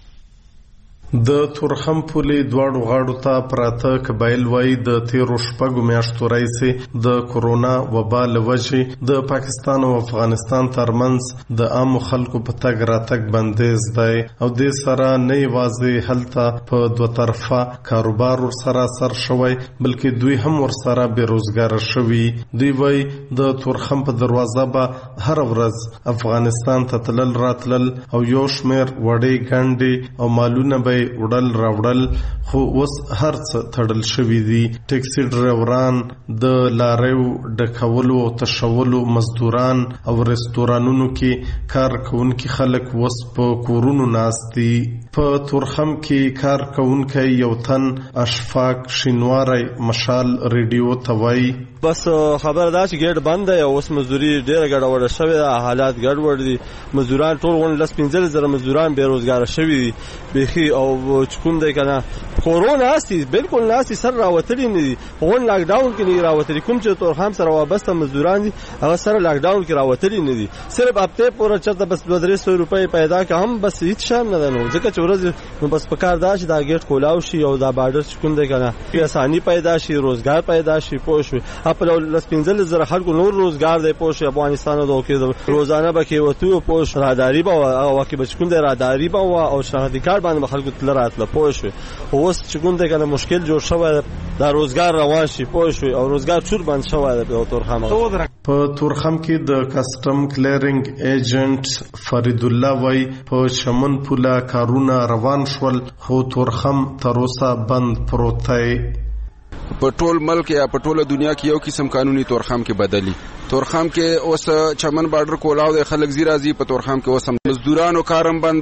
د تورخم پولی دواړو غاړو ته پراته قبایل وای د تیرو شپږو میاشتو راځي د کورونا وبا لوجه د پاکستان او افغانستان ترمنځ د عام خلکو په تګ راتګ بندیز دی او د سره نه یوازې هلته په دوه طرفه کاروبار سره سر شوی بلکې دوی هم ور سره بیروزګار شوي دوی وای د تورخم په دروازه به هر ورځ افغانستان ته تلل راتلل او یو شمیر وړي ګڼډي او مالونه به وړل راوړل خو اوس هر څه تړل شوي دي ټیکسي ډرایوران د لاریو ډکولو او تشولو مزدوران او رستورانونو کې کار کوونکي خلک اوس په کورونو ناست دي په تورخم کې کار کوونکی یو تن اشفاق شینواری مشال ریډیو ته وایي بس خبر دا چې ګیټ بند دی او اوس مزدوري ډیره ګډوډه شوې ده حالات ګډوډ دي مزدوران ټول غون لس پنځه زره مزدوران بیروزګار شوي دي بيخي او چکم دی کنه کورونا اسی بالکل ناسي سر راوتلی نه دي غون لاک ډاون کې نه راوتلی کوم چې تورخم سره وابسته مزدوران دي هغه سره لاک ډاون کې راوتلی نه دي صرف هفته پورې چرته بس دوه درې سو روپۍ پیدا که هم بس هیڅ شان نه نو ځکه چې ورځ نو بس پکار دا چې دا ګیټ کولاو شي او دا بارډر چکم دی کنه په اساني پیدا شي روزګار پیدا شي پوه خپل لس پنځل زره خلکو نور روزګار دی پوه افغانستان د اوکې روزانه به کې وته پوه راداری به او کې بچکون دی راداری به او شهادت کار باندې خلکو تل راتله پوه شو اوس چکون دی کنه مشکل جوړ شوی دا روزګار روان شي پوه شو او روزګار چور باندې شوی دی په تورخم په تورخم کې د کسٹم کلیرینګ ایجنټ فرید الله وای په شمن پولا کارونه روان شول خو تورخم تر اوسه بند پروت دی په ټول ملک یا په ټوله دنیا کې یو قسم قانوني تورخم کې بدلی تورخم کې اوس چمن بارډر کولاو د خلک زیرا زی په تورخم کې اوس مزدورانو کارم بند دی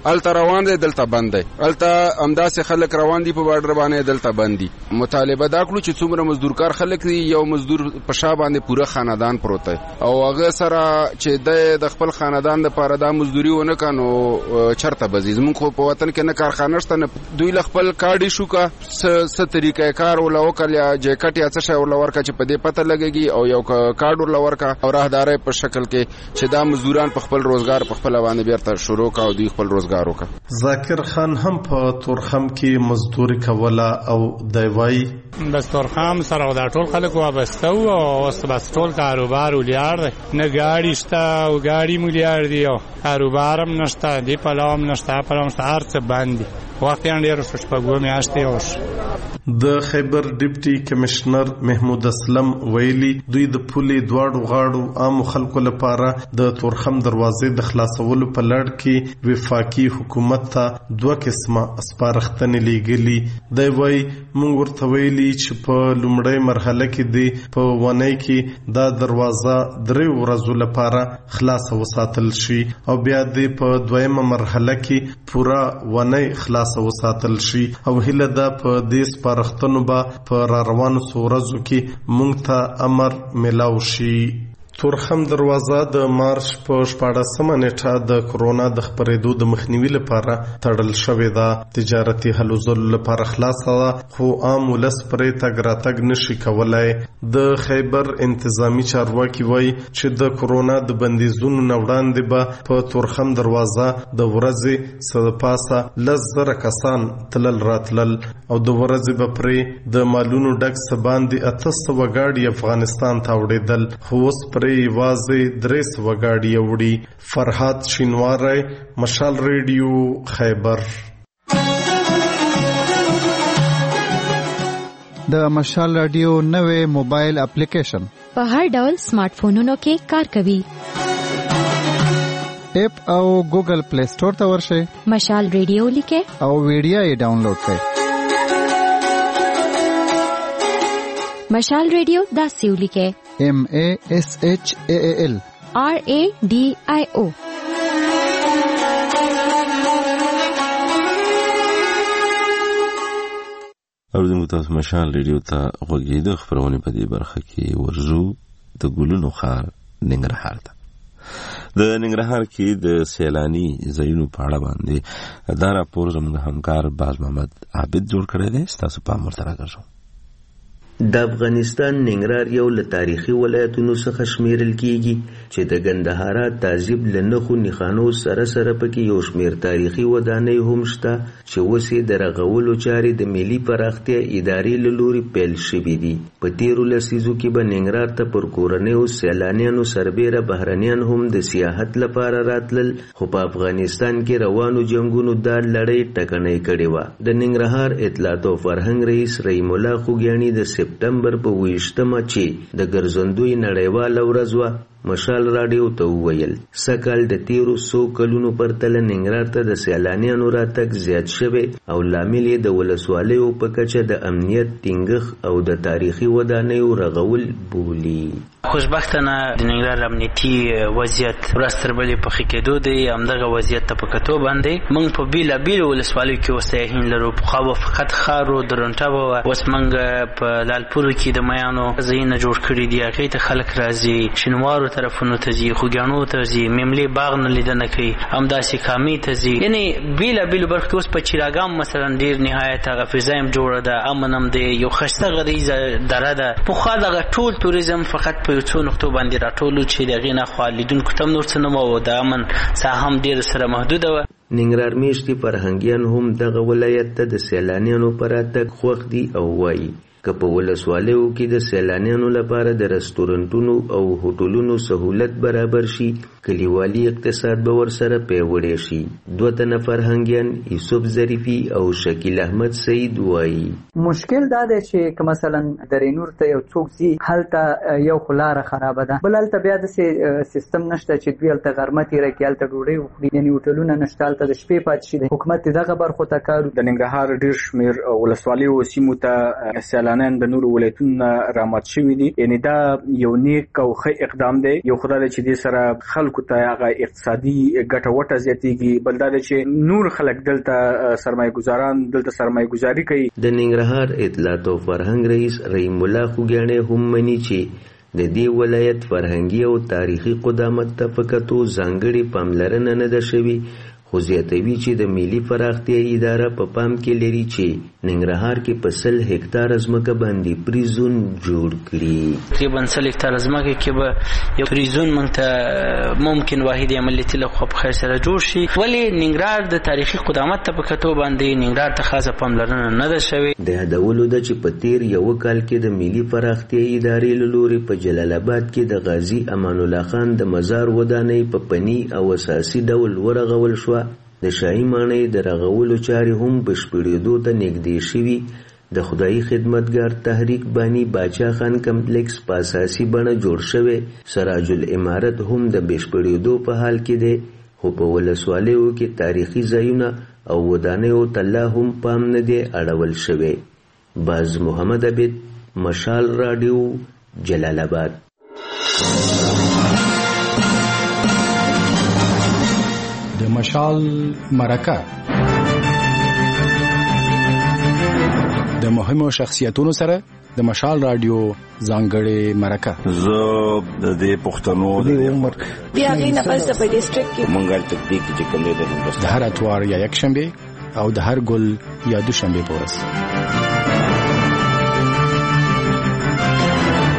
الته روان دی دلته بند دی، الته همداسې خلک روان دي په بارډر باندې دلته بند دي. مطالبه دا کړو چې څومره مزدورکار خلک دي، یو مزدور په شا باندې پوره خاندان پروت دی او هغه سره چې د خپل خاندان لپاره دا مزدوري ونه کانو چرته بزي. زموږ خو په وطن کې نه کارخانه شته، نه دوی له خپل کارډي شو کا څه طریقې کار ولا وکړ یا جیکټ یا څه شی ولا ورکا چې په دې پته لګيږي او یو کارډ ولا ورکا او راهداري په شکل کې چې دا مزدوران په خپل روزګار په خپل باندې بیرته شروع کا او دوی خپل روزګار وکړه. ذاکر خان هم په تورخم کې مزدوري کوله او دوی بس تورخم سره دا ټول خلک وابسته وو او اوس بس ټول کاروبار ولیار دی، نه ګاډي شته او ګاډي مولیار دی او کاروبار هم نشته، دی په لام نشته، په لام نشته، هر څه بند دي. وخت یې ډېر شپږو میاشتې اوس. د خیبر ډیپټي کمشنر محمود اسلم ویلي دوی د پولې دواړو غاړو عام خلکو لپاره د تورخم دروازې د خلاصولو په لړ کې وفاقي حکومت ته دوه قسمه سپارښتنې لیږلي. دی وایي موږ ورته ویلي چې په لومړۍ مرحله کې دی په ونۍ کې دا دروازه درې ورځو لپاره خلاصه وساتل شي او بیا دی په دویمه مرحله کې پوره ونۍ خلاصه وساتل شي او هیله ده په دې سپارښتنو به په را روانو څو ورځو کې موږ ته امر میلاو شي. تورخم دروازه د مارچ په شپاړسمه نیټه د کرونا د خپرېدو د مخنیوي لپاره تړل شوې ده. تجارتي هلو ځلو لپاره خلاصه ده خو عام ولس پرې تګ راتګ نشي کولای. د خیبر انتظامی چارواکي وایي چې د کرونا د بندیزونو نه وړاندې به په تورخم دروازه د ورځې څه د پاسه لس زره کسان تلل راتلل او د ورځې به پرې د مالونو ډک څه باندې اته سوه ګاډي افغانستان ته وړېدل، خو اوس پرې یوازې درې سوه ګاډي وړي. فرحات شینواری، مشال ریډیو، خیبر. د مشال رادیو نوې موبایل اپلیکیشن په هر ډول سمارټ فونونو کې کار کوي. اپ او ګوګل پلی سٹور ته ورشئ، مشال ریډیو لیکئ او ویډیو یې ډاونلوډ کړئ. مشال ریډیو داسې ولیکئ: M A S H A A L R A D I O. اوردونکو تاسو مشال ریډیو ته غوږی د خبرونه په دې برخه کې ورزو د ګلونو خار ننګرهار ته. د ننګرهار کې د سیلانی ځایونو په اړه باندې دا راپور زموږ همکار باز محمد عابد جوړ کړی دی. تاسو پام ورته راګرځئ. د افغانستان ننګرهار یو له تاریخي ولایتونو څخه شمیرل کیږي چې د ګندهارا تهذیب له نښو نښانو سره سره پکې یو شمیر تاریخي ودانۍ هم شته چې اوس یې د رغولو چارې د ملي پراختیا ادارې له لوري پیل شوي دي. په تیرو لسیزو کې به ننګرهار ته پر کورنیو سیلانیانو سربیره بهرنیان هم د سیاحت لپاره راتلل، خو په افغانستان کې روانو جنګونو دا لړۍ ټکنۍ کړې وه. د ننګرهار اطلاعات او فرهنګ رئیس رحیم الله خوږیاڼي د سپټمبر په ویشتمه چې د ګرځندوی نړیواله ورځ وه مشال راډیو ته وویل سږکال د تیرو څو کلونو پرتله ننګرهار ته د سیلانیانو راتګ زیات شوی او لامل یې د ولسوالیو په کچه د امنیت ټینګښت او د تاریخي ودانیو رغول بولي. خوشبختانه د ننګرهار امنیتي وضعیت ورځ تر بلې په ښه کېدو دی. همدغه وضعیت ته په کتو باندې موږ په بېلابېلو ولسوالیو کې اوس سیاحین لرو. پخوا به فقط ښار و، درونټه به وه، اوس موږ په لالپورو کې د میانو ځایونه جوړ کړي دي، هغې ته خلک راځي، شینوارو طرفونو ته ځي، خوږیاڼو ته ځي، میملې باغ نه لیدنه کوي، همداسې کامې ته ځي. یعنې بېلابېلو برخو کې اوس په چراګام مثلا ډېر نهایت هغه فضا هم جوړه ده، امن هم دی، یو ښایسته غریزه دره ده. پخوا دغه ټول توریزم فقط په یو څو نقطو باندې راټول و چې د هغې نه خوا لیدونکو ته هم نور څه نه وه او د امن ساحه هم ډېره سره محدوده وه. ننګرهار میشتي فرهنګیان هم دغه ولایت ته د سیلانیانو په راتګ خوښ دي او وایي که په ولسوالیو کې د سیلانیانو لپاره د رستورانتونو او هوټلونو سهولت برابر شي، کلیوالي اقتصاد به ورسره پیاوړی شي. دوه تنه فرهنګیان یوسف ظریفي او شکیل احمد سعید وایي مشکل دا دی چې که مثلا درې نور ته یو څوک ځي هلته یو خو لاره خرابه ده، بل هلته بیا داسې سیستم نشته چې دوی هلته غرمه تېره کړي، هلته ډوډۍ وخوري، یعنې هوټلونه نشته، هلته د شپې پاتې شي. حکومت دغه برخو ته کار. د ننګرهار ډېر شمېر ولسوالیو سیمو ته سیلانیان سیلانیان د نورو ولایتونو رامات شوي دي. یعنی دا یو نیک او ښه اقدام دی. یو خدای چې دې سره خلکو ته هغه اقتصادي ګټه وټه زیاتېږي، بل دا چې نور خلک دلته سرمایه ګزاران دلته سرمایه ګزاري کوي. د ننګرهار اطلاعات او فرهنګ رئیس رحیم الله خوګیاڼی هم مني چې د دې ولایت فرهنګي او تاریخي قدامت ته فقط ځانګړي پاملرنه نه ده شوې، خو زیاتوي چې د ملي پراختیا اداره په پام کې لري چې ننګرهار کې په سل هکتاره ځمکه باندې پریزون جوړ کړي. تقریبا سل هکتاره ځمکه کې به یو پریزون موږ ته ممکن واحد عملیاتي لخوا په خیر سره جوړ شي. ولې ننګرهار د تاریخي قدامت ته په کتو باندې ننګرهار ته خاصه پاملرنه نه ده شوې. د یادولو ده چې په تیر یو کال کې د ملي پراختیا ادارې له لورې په جلال آباد کې د غازي امان الله خان د مزار ودانۍ په پني او اساسي ډول ورغول شوه. د شاهي ماڼۍ د رغولو چارې هم بشپړېدو ته نږدې شوي. د خدایي خدمتګار تحریک بانی باچا خان کمپلیکس په اساسي بڼه جوړ شوی. سراج العمارت هم د بشپړېدو په حال کې دی، خو په ولسوالیو کې تاریخي ځایونه او ودانیو ته لا هم پام نه دی اړول شوی. باز محمد عبید، مشال راډیو، جلال آباد. د مشال مرکه د مهمو شخصیتونو سره د مشال رادیو ځانګړې مرکه. زه د دې پښتنو د عمر بیا غي نه پس په ډیسټریکټ کې منګل تطبیق چې کوم دی د هر اتوار یا یک شنبه او د هر ګل یا دوشنبه پورس